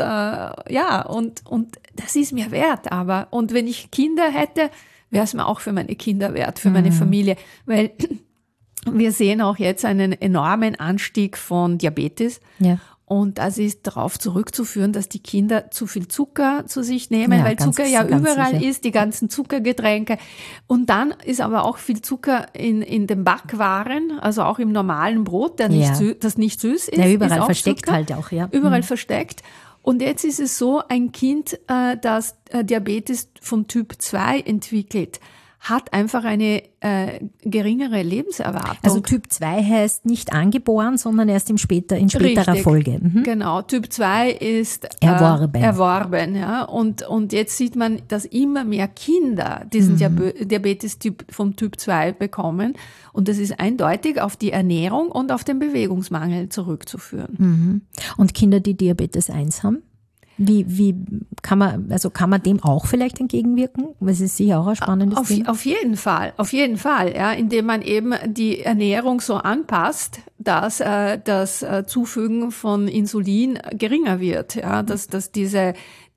das ist mir wert. Aber, und wenn ich Kinder hätte, wäre es mir auch für meine Kinder wert, für meine Familie, weil wir sehen auch jetzt einen enormen Anstieg von Diabetes. Ja. Und das ist darauf zurückzuführen, dass die Kinder zu viel Zucker zu sich nehmen, weil Zucker ja überall ist, die ganzen Zuckergetränke. Und dann ist aber auch viel Zucker in den Backwaren, also auch im normalen Brot, das nicht süß ist. Ja, überall ist versteckt Zucker, halt auch, ja. Überall versteckt. Und jetzt ist es so, ein Kind, das Diabetes vom Typ 2 entwickelt, hat einfach eine geringere Lebenserwartung. Also Typ 2 heißt nicht angeboren, sondern erst in späterer Folge. Genau, Typ 2 ist erworben. Ja. Und jetzt sieht man, dass immer mehr Kinder diesen Diabetes-Typ vom Typ 2 bekommen. Und das ist eindeutig auf die Ernährung und auf den Bewegungsmangel zurückzuführen. Und Kinder, die Diabetes 1 haben? Wie kann man dem auch vielleicht entgegenwirken? Das ist sicher auch ein spannendes Thema. Auf jeden Fall, ja, indem man eben die Ernährung so anpasst, dass das Zufügen von Insulin geringer wird, ja, dass diese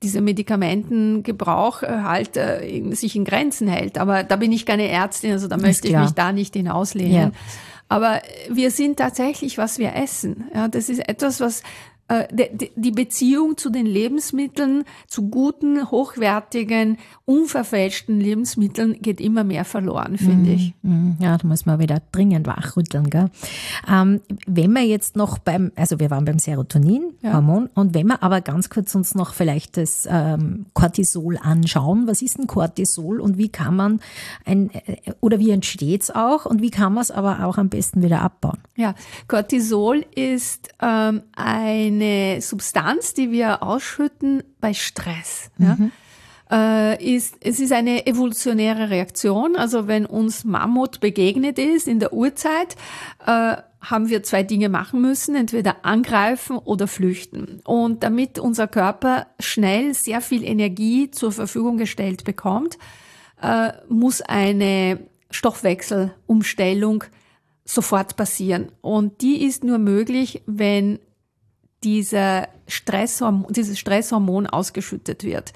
Medikamentengebrauch sich in Grenzen hält. Aber da bin ich keine Ärztin, also da möchte ich mich da nicht hinauslehnen. Ja. Aber wir sind tatsächlich, was wir essen. Ja, das ist etwas, was die Beziehung zu den Lebensmitteln, zu guten, hochwertigen, unverfälschten Lebensmitteln geht immer mehr verloren, finde ich. Ja, da muss man wieder dringend wachrütteln, gell? Wenn wir jetzt noch wir waren beim Serotonin-Hormon, und wenn wir aber ganz kurz uns noch vielleicht das Cortisol anschauen, was ist denn Cortisol und wie kann man wie entsteht es auch und wie kann man es aber auch am besten wieder abbauen? Ja, Cortisol ist eine Substanz, die wir ausschütten bei Stress. Ja? Es ist eine evolutionäre Reaktion. Also wenn uns Mammut begegnet ist in der Urzeit, haben wir 2 Dinge machen müssen, entweder angreifen oder flüchten. Und damit unser Körper schnell sehr viel Energie zur Verfügung gestellt bekommt, muss eine Stoffwechselumstellung sofort passieren. Und die ist nur möglich, wenn dieses Stresshormon ausgeschüttet wird.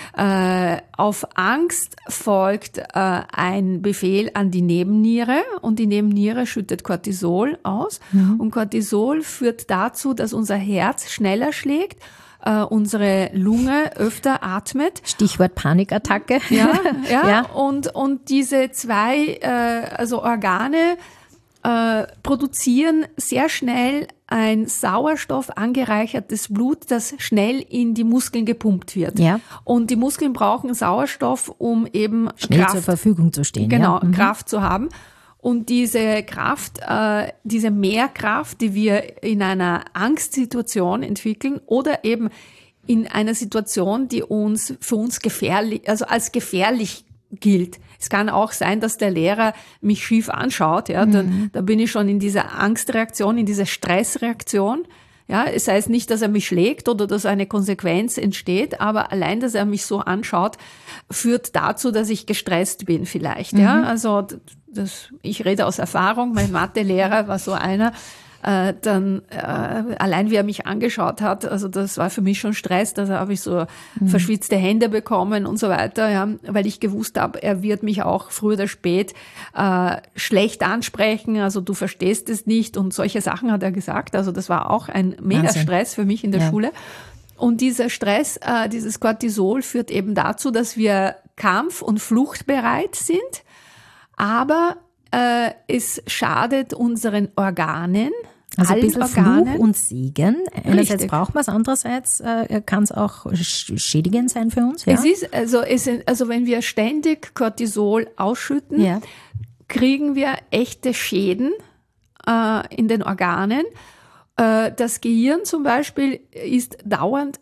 Auf Angst folgt ein Befehl an die Nebenniere und die Nebenniere schüttet Cortisol aus. Und Cortisol führt dazu, dass unser Herz schneller schlägt, unsere Lunge öfter atmet. Stichwort Panikattacke. Ja. Und diese 2 Organe produzieren sehr schnell ein Sauerstoff angereichertes Blut, das schnell in die Muskeln gepumpt wird. Ja. Und die Muskeln brauchen Sauerstoff, um eben schnell zur Verfügung zu stehen. Genau, Kraft zu haben. Und diese Kraft, diese Mehrkraft, die wir in einer Angstsituation entwickeln oder eben in einer Situation, die für uns gefährlich, also als gefährlich gilt. Es kann auch sein, dass der Lehrer mich schief anschaut, ja, da bin ich schon in dieser Angstreaktion, in dieser Stressreaktion. Ja, es heißt nicht, dass er mich schlägt oder dass eine Konsequenz entsteht, aber allein, dass er mich so anschaut, führt dazu, dass ich gestresst bin vielleicht. Ja, also ich rede aus Erfahrung. Mein Mathelehrer war so einer. Allein wie er mich angeschaut hat, also das war für mich schon Stress, da habe ich so verschwitzte Hände bekommen und so weiter, ja, weil ich gewusst habe, er wird mich auch früher oder spät schlecht ansprechen, also du verstehst es nicht und solche Sachen hat er gesagt, also das war auch ein mega Stress für mich in der Schule. Und dieser Stress, dieses Cortisol führt eben dazu, dass wir kampf- und fluchtbereit sind, aber es schadet unseren Organen. Also ein bisschen Fluch und Segen. Einerseits braucht man es, andererseits kann es auch schädigend sein für uns. Ja? Es ist, also wenn wir ständig Cortisol ausschütten, kriegen wir echte Schäden in den Organen. Das Gehirn zum Beispiel ist dauernd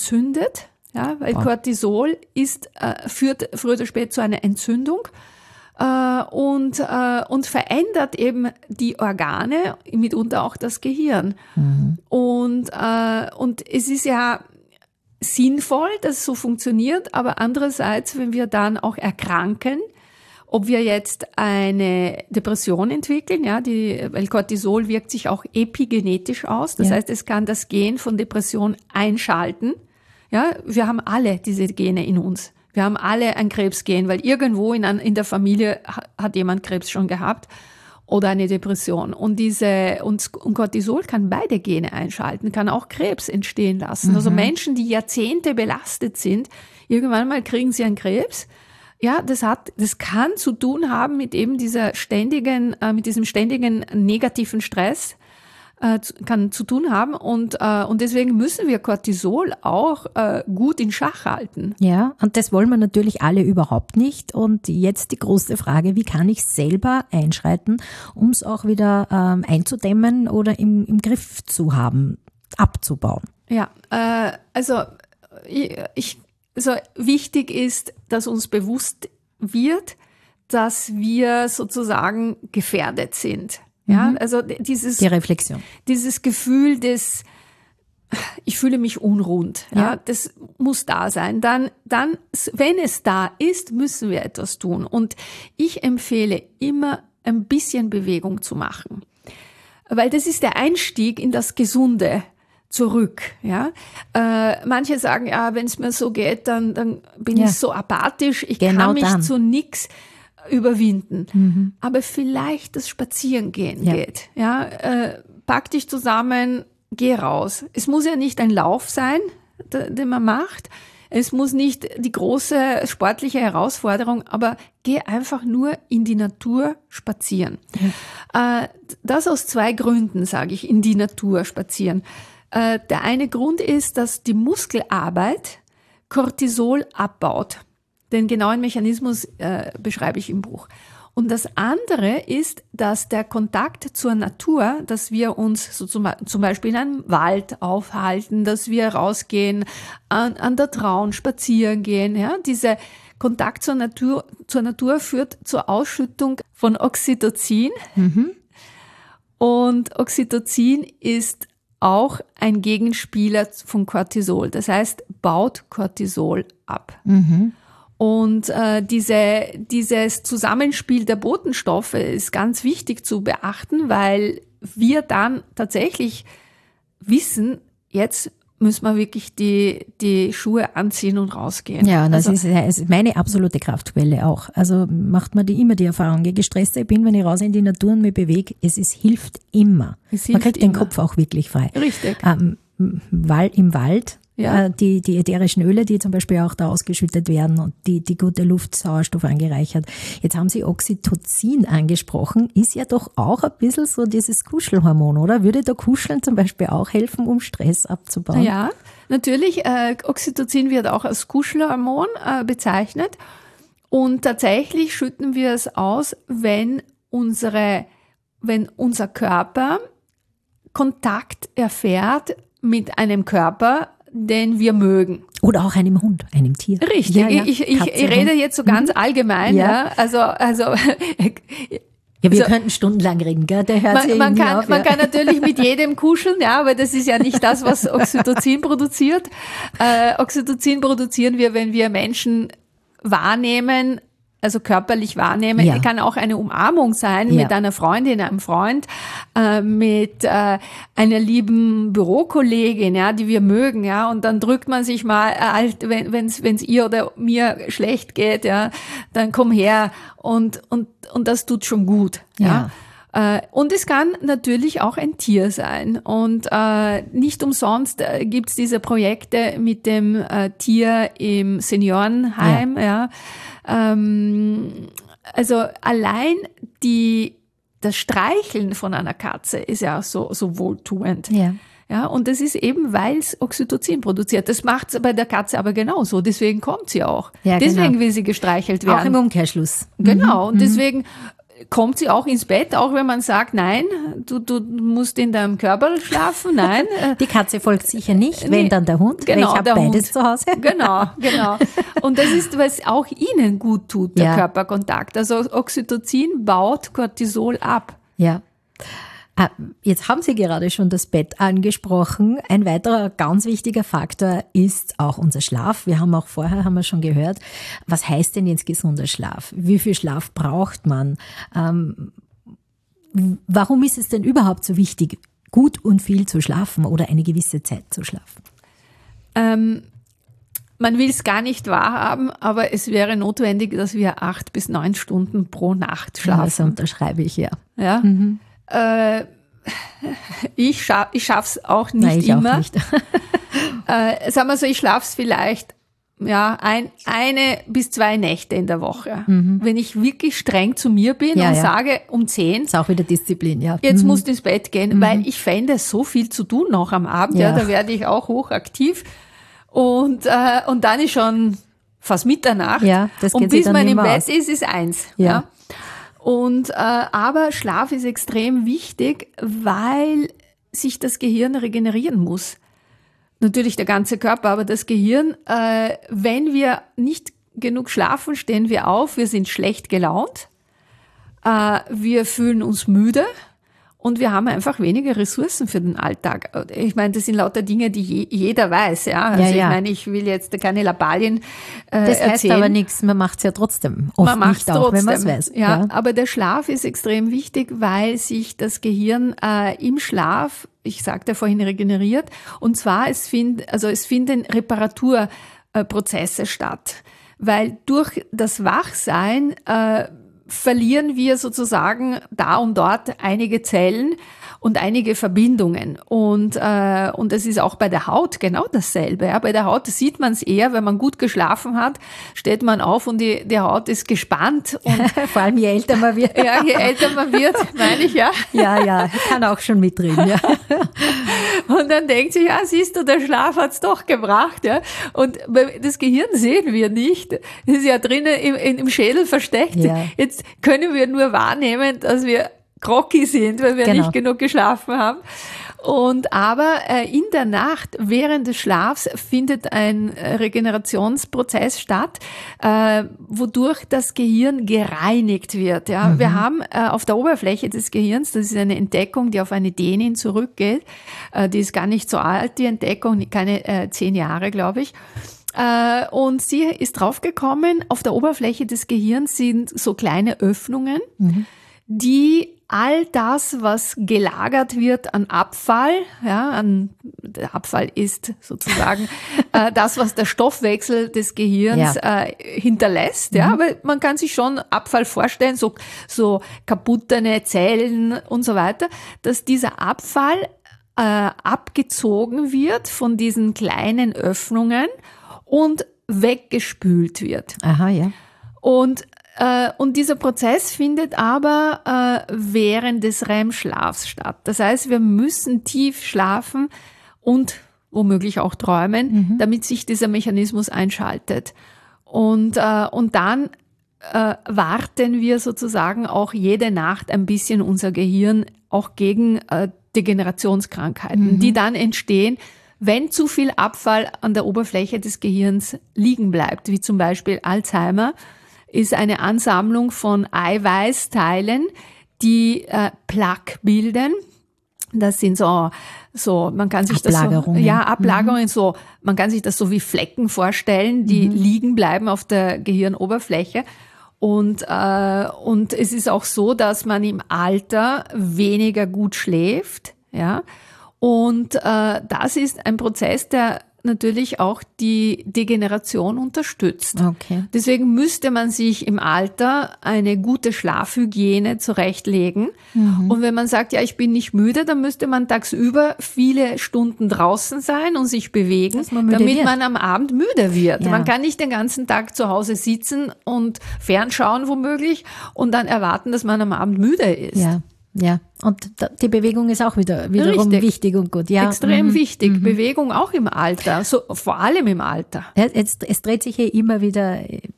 entzündet, ja, weil Cortisol führt früher oder später zu einer Entzündung. und verändert eben die Organe, mitunter auch das Gehirn. Und es ist ja sinnvoll, dass es so funktioniert, aber andererseits, wenn wir dann auch erkranken, ob wir jetzt eine Depression entwickeln, ja, weil Cortisol wirkt sich auch epigenetisch aus. Das heißt, es kann das Gen von Depression einschalten. Ja, wir haben alle diese Gene in uns. Wir haben alle ein Krebsgen, weil irgendwo in der Familie hat jemand Krebs schon gehabt oder eine Depression. Und Cortisol kann beide Gene einschalten, kann auch Krebs entstehen lassen. Also Menschen, die Jahrzehnte belastet sind, irgendwann mal kriegen sie einen Krebs. Ja, das kann zu tun haben mit eben diesem ständigen negativen Stress, kann zu tun haben und deswegen müssen wir Cortisol auch gut in Schach halten. Ja, und das wollen wir natürlich alle überhaupt nicht. Und jetzt die große Frage, wie kann ich selber einschreiten, um es auch wieder einzudämmen oder im Griff zu haben, abzubauen? Ja, also wichtig ist, dass uns bewusst wird, dass wir sozusagen gefährdet sind. Ja, also die Reflexion. Dieses Gefühl ich fühle mich unrund. Ja, das muss da sein. Dann, wenn es da ist, müssen wir etwas tun. Und ich empfehle immer, ein bisschen Bewegung zu machen. Weil das ist der Einstieg in das Gesunde zurück. Ja, manche sagen, ja, wenn es mir so geht, dann bin ich so apathisch, ich kann mich zu nichts überwinden. Aber vielleicht das Spazierengehen geht. Ja, pack dich zusammen, geh raus. Es muss ja nicht ein Lauf sein, den man macht. Es muss nicht die große sportliche Herausforderung, aber geh einfach nur in die Natur spazieren. Das aus 2 Gründen, sage ich, in die Natur spazieren. Der eine Grund ist, dass die Muskelarbeit Cortisol abbaut. Den genauen Mechanismus beschreibe ich im Buch. Und das andere ist, dass der Kontakt zur Natur, dass wir uns so zum Beispiel in einem Wald aufhalten, dass wir rausgehen, an der Traun spazieren gehen, ja, dieser Kontakt zur Natur führt zur Ausschüttung von Oxytocin. Und Oxytocin ist auch ein Gegenspieler von Cortisol. Das heißt, baut Cortisol ab. Und dieses Zusammenspiel der Botenstoffe ist ganz wichtig zu beachten, weil wir dann tatsächlich wissen, jetzt müssen wir wirklich die Schuhe anziehen und rausgehen. Ja, das ist meine absolute Kraftquelle auch. Also macht man immer die Erfahrung, je gestresster ich bin, wenn ich raus in die Natur und mich bewege, hilft immer. Man kriegt den Kopf auch wirklich frei. Richtig. Im Wald, die ätherischen Öle, die zum Beispiel auch da ausgeschüttet werden und die gute Luft, Sauerstoff angereichert. Jetzt haben Sie Oxytocin angesprochen, ist ja doch auch ein bisschen so dieses Kuschelhormon, oder? Würde da Kuscheln zum Beispiel auch helfen, um Stress abzubauen? Ja, natürlich. Oxytocin wird auch als Kuschelhormon bezeichnet. Und tatsächlich schütten wir es aus, wenn unser Körper Kontakt erfährt mit einem Körper, den wir mögen. Oder auch einem Hund, einem Tier. Richtig. Ja, ich rede jetzt so ganz allgemein. Ja. Also wir könnten stundenlang reden, gell? Der hört man kann natürlich mit jedem kuscheln, ja, aber das ist ja nicht das, was Oxytocin produziert. Oxytocin produzieren wir, wenn wir Menschen wahrnehmen, also körperlich wahrnehmen. Ja. Kann auch eine Umarmung sein mit einer Freundin, einem Freund, mit einer lieben Bürokollegin, ja, die wir mögen, ja, und dann drückt man sich mal, wenn's ihr oder mir schlecht geht, ja, dann komm her und das tut schon gut, ja. Und es kann natürlich auch ein Tier sein. Und nicht umsonst gibt's diese Projekte mit dem Tier im Seniorenheim. Ja. Also allein das Streicheln von einer Katze ist ja so wohltuend. Ja. Ja, und das ist eben, weil es Oxytocin produziert. Das macht es bei der Katze aber genauso. Deswegen kommt sie auch. Ja, deswegen will sie gestreichelt werden. Auch im Umkehrschluss. Genau. Und deswegen kommt sie auch ins Bett, auch wenn man sagt, nein, du musst in deinem Körper schlafen, nein. Die Katze folgt sicher nicht, wenn dann der Hund, genau, weil ich habe beides zu Hause. Genau. Und das ist, was auch ihnen gut tut, der Körperkontakt. Also Oxytocin baut Cortisol ab. Ja. Jetzt haben Sie gerade schon das Bett angesprochen. Ein weiterer ganz wichtiger Faktor ist auch unser Schlaf. Wir haben auch vorher schon gehört, was heißt denn jetzt gesunder Schlaf? Wie viel Schlaf braucht man? Warum ist es denn überhaupt so wichtig, gut und viel zu schlafen oder eine gewisse Zeit zu schlafen? Man will es gar nicht wahrhaben, aber es wäre notwendig, dass wir 8 bis 9 Stunden pro Nacht schlafen. Ja, das unterschreibe ich, ja. Ja. Mhm. Ich schaff's auch nicht Nein, ich immer. Auch nicht. Sagen wir so, ich schlaf's vielleicht eine bis 2 Nächte in der Woche. Wenn ich wirklich streng zu mir bin und sage um 10. Ist auch wieder Disziplin, ja. Jetzt musst du ins Bett gehen, weil ich fände so viel zu tun noch am Abend. Ja, da werde ich auch hochaktiv. Und dann ist schon fast Mitternacht. Ja, das geht und bis man im Bett aus. ist 1. Ja. Und aber Schlaf ist extrem wichtig, weil sich das Gehirn regenerieren muss. Natürlich der ganze Körper, aber das Gehirn, wenn wir nicht genug schlafen, stehen wir auf, wir sind schlecht gelaunt, wir fühlen uns müde und wir haben einfach weniger Ressourcen für den Alltag. Ich meine, das sind lauter Dinge, die jeder weiß. Ja? Also ich meine, ich will jetzt keine Lappalien das heißt erzählen. Aber nichts, man macht es ja trotzdem. Oft man macht nicht auch, wenn man es weiß. Ja, aber der Schlaf ist extrem wichtig, weil sich das Gehirn im Schlaf, ich sagte vorhin, regeneriert. Und zwar, es finden Reparaturprozesse statt. Weil durch das Wachsein verlieren wir sozusagen da und dort einige Zellen und einige Verbindungen. Und das ist auch bei der Haut genau dasselbe. Ja. Bei der Haut sieht man es eher, wenn man gut geschlafen hat, steht man auf und die Haut ist gespannt. Und vor allem je älter man wird. Ja, je älter man wird, meine ich, ja. Ja, kann auch schon mitreden, ja. Und dann denkt sich, ja, siehst du, der Schlaf hat's doch gebracht. Ja. Und das Gehirn sehen wir nicht. Das ist ja drinnen im Schädel versteckt. Ja. Jetzt können wir nur wahrnehmen, dass wir groggy sind, weil wir nicht genug geschlafen haben. Aber in der Nacht, während des Schlafs, findet ein Regenerationsprozess statt, wodurch das Gehirn gereinigt wird. Ja. Wir haben auf der Oberfläche des Gehirns, das ist eine Entdeckung, die auf eine Dänin zurückgeht, die ist gar nicht so alt, die Entdeckung, keine 10 Jahre, glaube ich. Und sie ist draufgekommen, auf der Oberfläche des Gehirns sind so kleine Öffnungen, die all das, was gelagert wird an Abfall, der Abfall ist sozusagen das, was der Stoffwechsel des Gehirns hinterlässt. Ja, aber man kann sich schon Abfall vorstellen, so kaputtene Zellen und so weiter, dass dieser Abfall abgezogen wird von diesen kleinen Öffnungen und weggespült wird. Aha, ja. Und dieser Prozess findet aber während des REM-Schlafs statt. Das heißt, wir müssen tief schlafen und womöglich auch träumen, damit sich dieser Mechanismus einschaltet. Und dann warten wir sozusagen auch jede Nacht ein bisschen unser Gehirn auch gegen Degenerationskrankheiten, die dann entstehen, wenn zu viel Abfall an der Oberfläche des Gehirns liegen bleibt, wie zum Beispiel Alzheimer, ist eine Ansammlung von Eiweißteilen, die Plaque bilden. Das sind so man kann sich Ablagerungen. Ablagerungen, so, man kann sich das so wie Flecken vorstellen, die liegen bleiben auf der Gehirnoberfläche. Und es ist auch so, dass man im Alter weniger gut schläft, ja. Und das ist ein Prozess, der natürlich auch die Degeneration unterstützt. Okay. Deswegen müsste man sich im Alter eine gute Schlafhygiene zurechtlegen. Und wenn man sagt, ja, ich bin nicht müde, dann müsste man tagsüber viele Stunden draußen sein und sich bewegen, damit man am Abend müde wird. Ja. Man kann nicht den ganzen Tag zu Hause sitzen und fernschauen womöglich und dann erwarten, dass man am Abend müde ist. Ja, und die Bewegung ist auch wiederum wichtig und gut. Ja. Extrem wichtig. Bewegung auch im Alter, vor allem im Alter. Es dreht sich ja immer wieder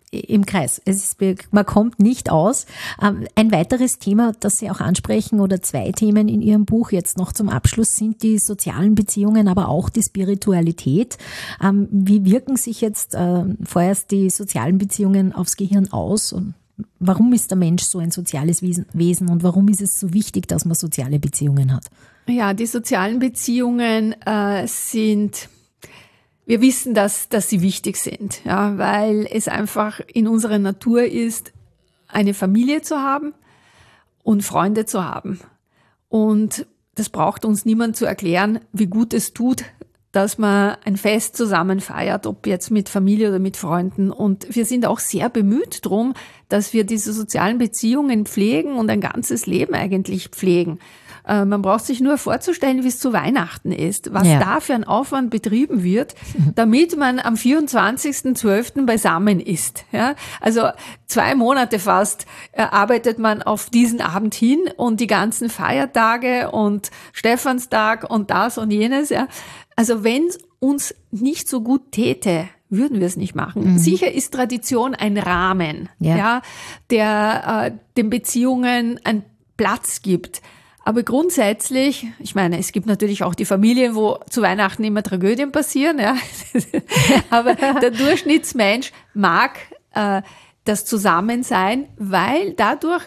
im Kreis. Man kommt nicht aus. Ein weiteres Thema, das Sie auch ansprechen, oder zwei Themen in Ihrem Buch jetzt noch zum Abschluss, sind die sozialen Beziehungen, aber auch die Spiritualität. Wie wirken sich jetzt vorerst die sozialen Beziehungen aufs Gehirn aus? Und warum ist der Mensch so ein soziales Wesen und warum ist es so wichtig, dass man soziale Beziehungen hat? Ja, die sozialen Beziehungen wir wissen, dass sie wichtig sind, ja, weil es einfach in unserer Natur ist, eine Familie zu haben und Freunde zu haben. Und das braucht uns niemand zu erklären, wie gut es tut, dass man ein Fest zusammen feiert, ob jetzt mit Familie oder mit Freunden. Und wir sind auch sehr bemüht drum, dass wir diese sozialen Beziehungen pflegen und ein ganzes Leben eigentlich pflegen. Man braucht sich nur vorzustellen, wie es zu Weihnachten ist, was da für ein Aufwand betrieben wird, damit man am 24.12. beisammen ist. Ja? Also 2 Monate fast arbeitet man auf diesen Abend hin und die ganzen Feiertage und Stephanstag und das und jenes. Ja? Also wenn es uns nicht so gut täte, würden wir es nicht machen. Mhm. Sicher ist Tradition ein Rahmen, der den Beziehungen einen Platz gibt. Aber grundsätzlich, ich meine, es gibt natürlich auch die Familien, wo zu Weihnachten immer Tragödien passieren, ja. Aber der Durchschnittsmensch mag das Zusammensein, weil dadurch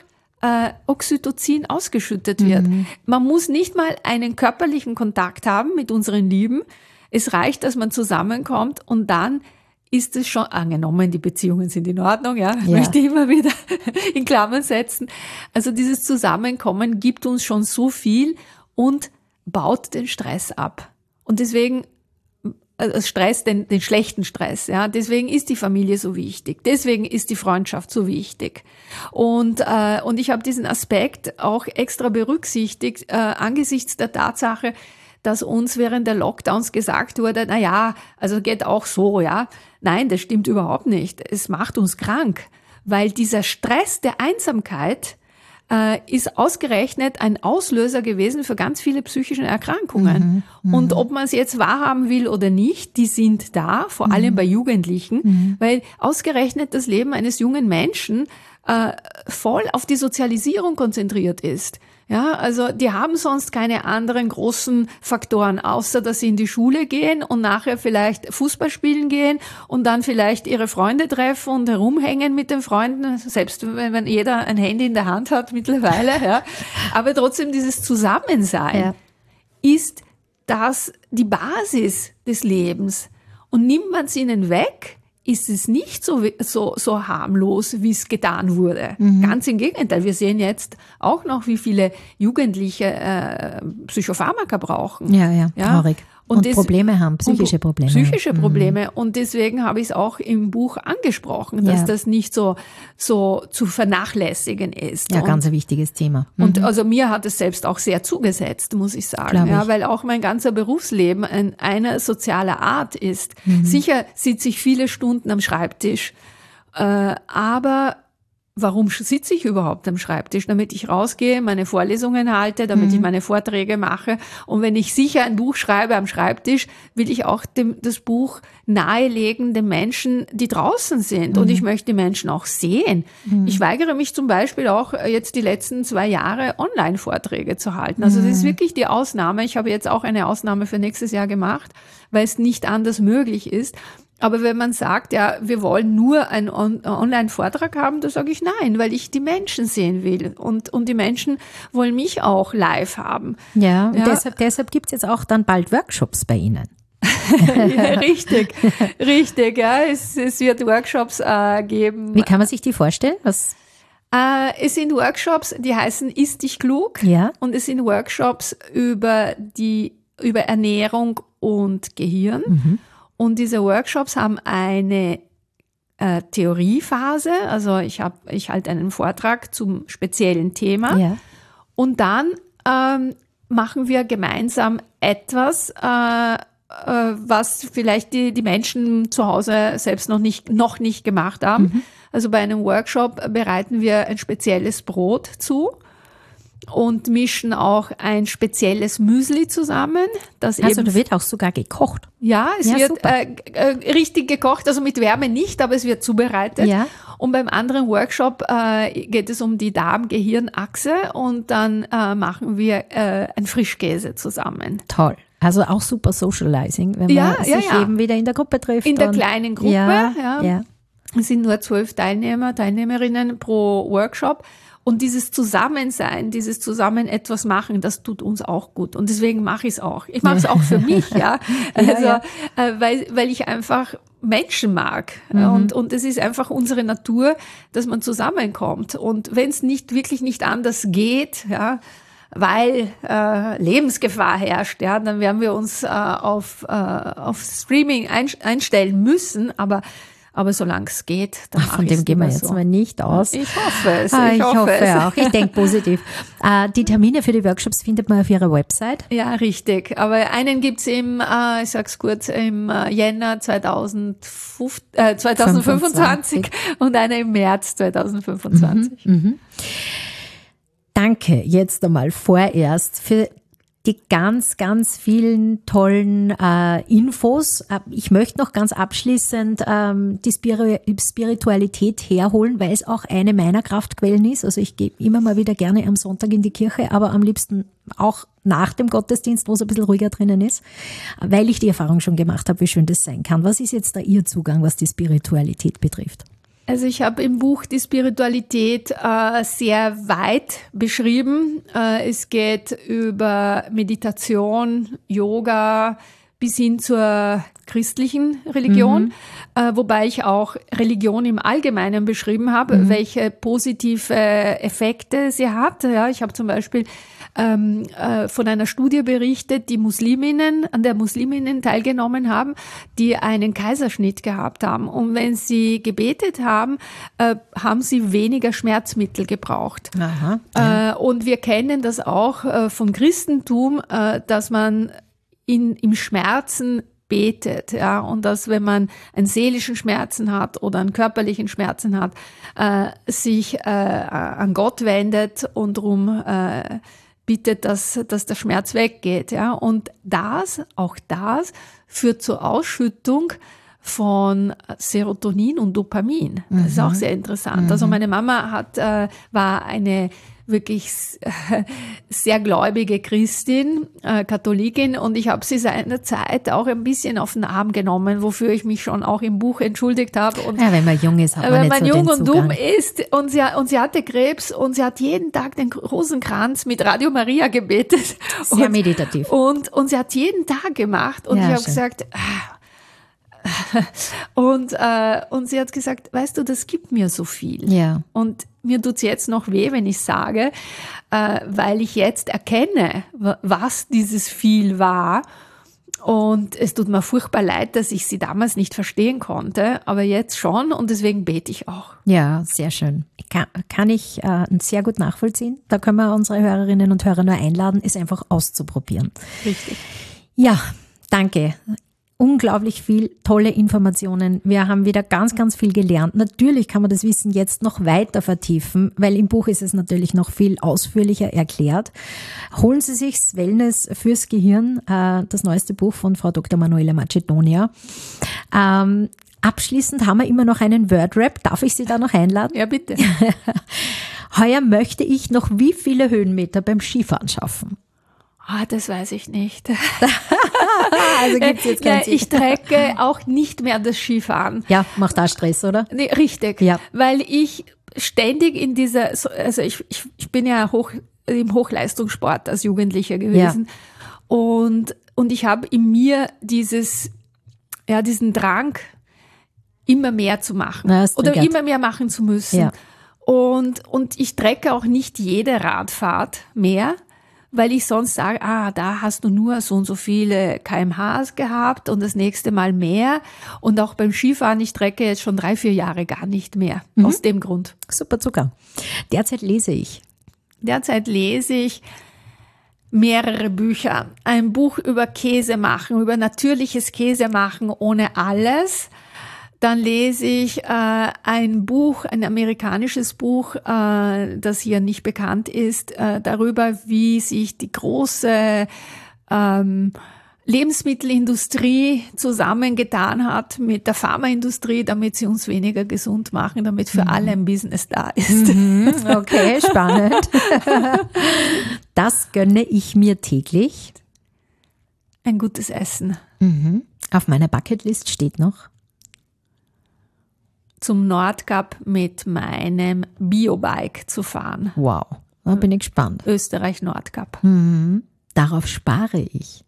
Oxytocin ausgeschüttet wird. Mhm. Man muss nicht mal einen körperlichen Kontakt haben mit unseren Lieben. Es reicht, dass man zusammenkommt und dann ist es schon angenommen, die Beziehungen sind in Ordnung, möchte ich immer wieder in Klammern setzen. Also dieses Zusammenkommen gibt uns schon so viel und baut den Stress ab. Und deswegen, Stress, den schlechten Stress, deswegen ist die Familie so wichtig. Deswegen ist die Freundschaft so wichtig. Und ich habe diesen Aspekt auch extra berücksichtigt, angesichts der Tatsache, dass uns während der Lockdowns gesagt wurde, also geht auch so, Nein, das stimmt überhaupt nicht. Es macht uns krank, weil dieser Stress der Einsamkeit ist ausgerechnet ein Auslöser gewesen für ganz viele psychische Erkrankungen. Mhm, und ob man es jetzt wahrhaben will oder nicht, die sind da, vor allem bei Jugendlichen, weil ausgerechnet das Leben eines jungen Menschen voll auf die Sozialisierung konzentriert ist. Ja, also die haben sonst keine anderen großen Faktoren, außer dass sie in die Schule gehen und nachher vielleicht Fußball spielen gehen und dann vielleicht ihre Freunde treffen und herumhängen mit den Freunden, selbst wenn jeder ein Handy in der Hand hat mittlerweile. Aber trotzdem dieses Zusammensein ist das die Basis des Lebens. Und nimmt man es ihnen weg, ist es nicht so harmlos, wie es getan wurde. Mhm. Ganz im Gegenteil. Wir sehen jetzt auch noch, wie viele Jugendliche Psychopharmaka brauchen. Ja, traurig. Und Probleme haben, psychische Probleme. Psychische Probleme. Mhm. Und deswegen habe ich es auch im Buch angesprochen, dass das nicht so zu vernachlässigen ist. Ja, ganz ein wichtiges Thema. Mhm. Und also mir hat es selbst auch sehr zugesetzt, muss ich sagen. Weil auch mein ganzer Berufsleben eine sozialer Art ist. Mhm. Sicher sitze ich viele Stunden am Schreibtisch, aber warum sitze ich überhaupt am Schreibtisch? Damit ich rausgehe, meine Vorlesungen halte, damit ich meine Vorträge mache. Und wenn ich sicher ein Buch schreibe am Schreibtisch, will ich auch das Buch nahelegen den Menschen, die draußen sind. Und ich möchte die Menschen auch sehen. Ich weigere mich zum Beispiel auch jetzt die letzten 2 Jahre Online-Vorträge zu halten. Also das ist wirklich die Ausnahme. Ich habe jetzt auch eine Ausnahme für nächstes Jahr gemacht, weil es nicht anders möglich ist. Aber wenn man sagt, wir wollen nur einen Online-Vortrag haben, da sage ich nein, weil ich die Menschen sehen will. Und die Menschen wollen mich auch live haben. Ja, und deshalb gibt es jetzt auch dann bald Workshops bei Ihnen. Ja, richtig. Ja, es wird Workshops geben. Wie kann man sich die vorstellen? Es sind Workshops, die heißen Ist dich klug? Ja. Und es sind Workshops über Ernährung und Gehirn. Mhm. Und diese Workshops haben eine Theoriephase, also ich halte einen Vortrag zum speziellen Thema. Ja. Und dann machen wir gemeinsam etwas, was vielleicht die Menschen zu Hause selbst noch nicht gemacht haben. Mhm. Also bei einem Workshop bereiten wir ein spezielles Brot zu. und mischen auch ein spezielles Müsli zusammen. Das Also da wird auch sogar gekocht. Ja, es wird richtig gekocht, also mit Wärme nicht, aber es wird zubereitet. Ja. Und beim anderen Workshop geht es um die Darm-Gehirn-Achse und dann machen wir ein Frischkäse zusammen. Toll. Also auch super Socializing, wenn man sich eben wieder in der Gruppe trifft. In der kleinen Gruppe, ja. Es sind nur 12 Teilnehmerinnen pro Workshop. Und dieses Zusammensein, dieses Zusammen etwas machen, das tut uns auch gut. Und deswegen mache ich es auch. Ich mache es auch für mich, weil ich einfach Menschen mag. Und es ist einfach unsere Natur, dass man zusammenkommt. Und wenn es wirklich nicht anders geht, weil Lebensgefahr herrscht, dann werden wir uns auf Streaming einstellen müssen, aber solange es geht, dann von dem gehen wir jetzt mal nicht aus. Ich hoffe es. Ich hoffe auch. Ich denke positiv. Die Termine für die Workshops findet man auf Ihrer Website. Ja, richtig. Aber einen gibt's im Jänner 2025 und einen im März 2025. Danke jetzt einmal vorerst für die ganz, ganz vielen tollen Infos. Ich möchte noch ganz abschließend die Spiritualität herholen, weil es auch eine meiner Kraftquellen ist. Also ich gehe immer mal wieder gerne am Sonntag in die Kirche, aber am liebsten auch nach dem Gottesdienst, wo es ein bisschen ruhiger drinnen ist, weil ich die Erfahrung schon gemacht habe, wie schön das sein kann. Was ist jetzt da Ihr Zugang, was die Spiritualität betrifft? Also ich habe im Buch die Spiritualität sehr weit beschrieben. Es geht über Meditation, Yoga bis hin zur christlichen Religion, wobei ich auch Religion im Allgemeinen beschrieben habe, welche positive Effekte sie hat. Ja, ich habe zum Beispiel von einer Studie berichtet, an der Musliminnen teilgenommen haben, die einen Kaiserschnitt gehabt haben. Und wenn sie gebetet haben, haben sie weniger Schmerzmittel gebraucht. Aha, ja. Und wir kennen das auch vom Christentum, dass man im Schmerzen betet, und dass, wenn man einen seelischen Schmerzen hat oder einen körperlichen Schmerzen hat, sich an Gott wendet und darum bittet, dass der Schmerz weggeht, und auch das führt zur Ausschüttung von Serotonin und Dopamin. Das ist auch sehr interessant. Also meine Mama war eine wirklich sehr gläubige Christin, Katholikin, und ich habe sie seinerzeit auch ein bisschen auf den Arm genommen, wofür ich mich schon auch im Buch entschuldigt habe. Und wenn man jung ist, hat man wenn nicht man so jung den und Zugang. dumm ist und sie hatte Krebs und sie hat jeden Tag den Rosenkranz mit Radio Maria gebetet. Sehr meditativ. Und sie hat jeden Tag gemacht und ich habe gesagt, und sie hat gesagt, weißt du, das gibt mir so viel. Ja. Und mir tut's jetzt noch weh, wenn ich sage, weil ich jetzt erkenne, was dieses viel war. Und es tut mir furchtbar leid, dass ich sie damals nicht verstehen konnte, aber jetzt schon, und deswegen bete ich auch. Ja, sehr schön. Kann ich sehr gut nachvollziehen. Da können wir unsere Hörerinnen und Hörer nur einladen, es einfach auszuprobieren. Richtig. Ja, danke. Unglaublich viel tolle Informationen. Wir haben wieder ganz, ganz viel gelernt. Natürlich kann man das Wissen jetzt noch weiter vertiefen, weil im Buch ist es natürlich noch viel ausführlicher erklärt. Holen Sie sich Wellness fürs Gehirn, das neueste Buch von Frau Dr. Manuela Macedonia. Abschließend haben wir immer noch einen Word-Rap. Darf ich Sie da noch einladen? Ja, bitte. Heuer möchte ich noch wie viele Höhenmeter beim Skifahren schaffen? Das weiß ich nicht. Also gibt's jetzt kein Ziel. Ich trecke auch nicht mehr das Skifahren. Ja, macht da Stress, oder? Nee, richtig. Ja. Weil ich ständig in dieser, also ich bin ja im Hochleistungssport als Jugendlicher gewesen. Ja. Und ich habe in mir diesen Drang, immer mehr zu machen. Oder immer mehr machen zu müssen. Ja. Und ich trecke auch nicht jede Radfahrt mehr, weil ich sonst sage, da hast du nur so und so viele kmhs gehabt und das nächste Mal mehr. Und auch beim Skifahren, ich trecke jetzt schon 3-4 Jahre gar nicht mehr. Aus dem Grund. Super Zucker. Derzeit lese ich mehrere Bücher. Ein Buch über Käse machen, über natürliches Käse machen ohne alles. Dann lese ich ein Buch, ein amerikanisches Buch, das hier nicht bekannt ist, darüber, wie sich die große Lebensmittelindustrie zusammengetan hat mit der Pharmaindustrie, damit sie uns weniger gesund machen, damit für alle ein Business da ist. Okay, spannend. Das gönne ich mir täglich. Ein gutes Essen. Auf meiner Bucketlist steht noch. Zum Nordkap mit meinem Biobike zu fahren. Wow, da bin ich gespannt. Österreich-Nordkap. Darauf spare ich.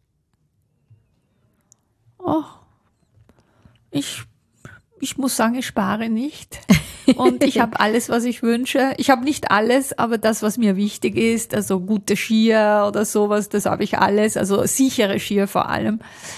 Oh, ich muss sagen, ich spare nicht. Und ich habe alles, was ich wünsche. Ich habe nicht alles, aber das, was mir wichtig ist, also gute Skier oder sowas, das habe ich alles. Also sichere Skier vor allem.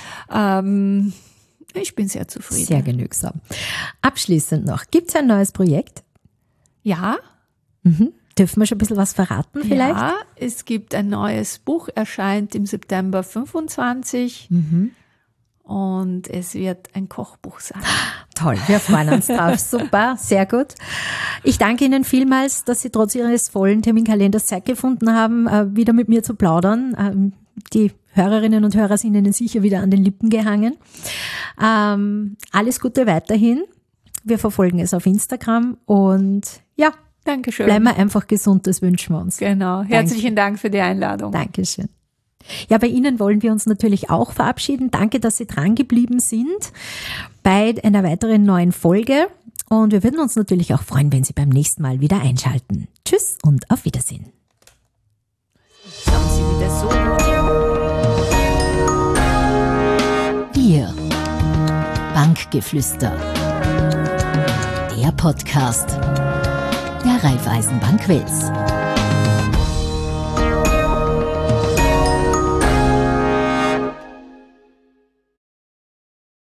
Ich bin sehr zufrieden. Sehr genügsam. Abschließend noch, gibt es ein neues Projekt? Ja. Dürfen wir schon ein bisschen was verraten vielleicht? Ja, es gibt ein neues Buch, erscheint im September 25. Und es wird ein Kochbuch sein. Toll, wir freuen uns drauf. Super, sehr gut. Ich danke Ihnen vielmals, dass Sie trotz Ihres vollen Terminkalenders Zeit gefunden haben, wieder mit mir zu plaudern. Die Hörerinnen und Hörer sind Ihnen sicher wieder an den Lippen gehangen. Alles Gute weiterhin. Wir verfolgen es auf Instagram und ja, Dankeschön. Bleiben wir einfach gesund, das wünschen wir uns. Genau. Herzlichen Dank für die Einladung. Dankeschön. Ja, bei Ihnen wollen wir uns natürlich auch verabschieden. Danke, dass Sie dran geblieben sind bei einer weiteren neuen Folge. Und wir würden uns natürlich auch freuen, wenn Sie beim nächsten Mal wieder einschalten. Tschüss und auf Wiedersehen. Haben Sie wieder so gut. Wir. Bankgeflüster. Der Podcast der Raiffeisenbank Wels.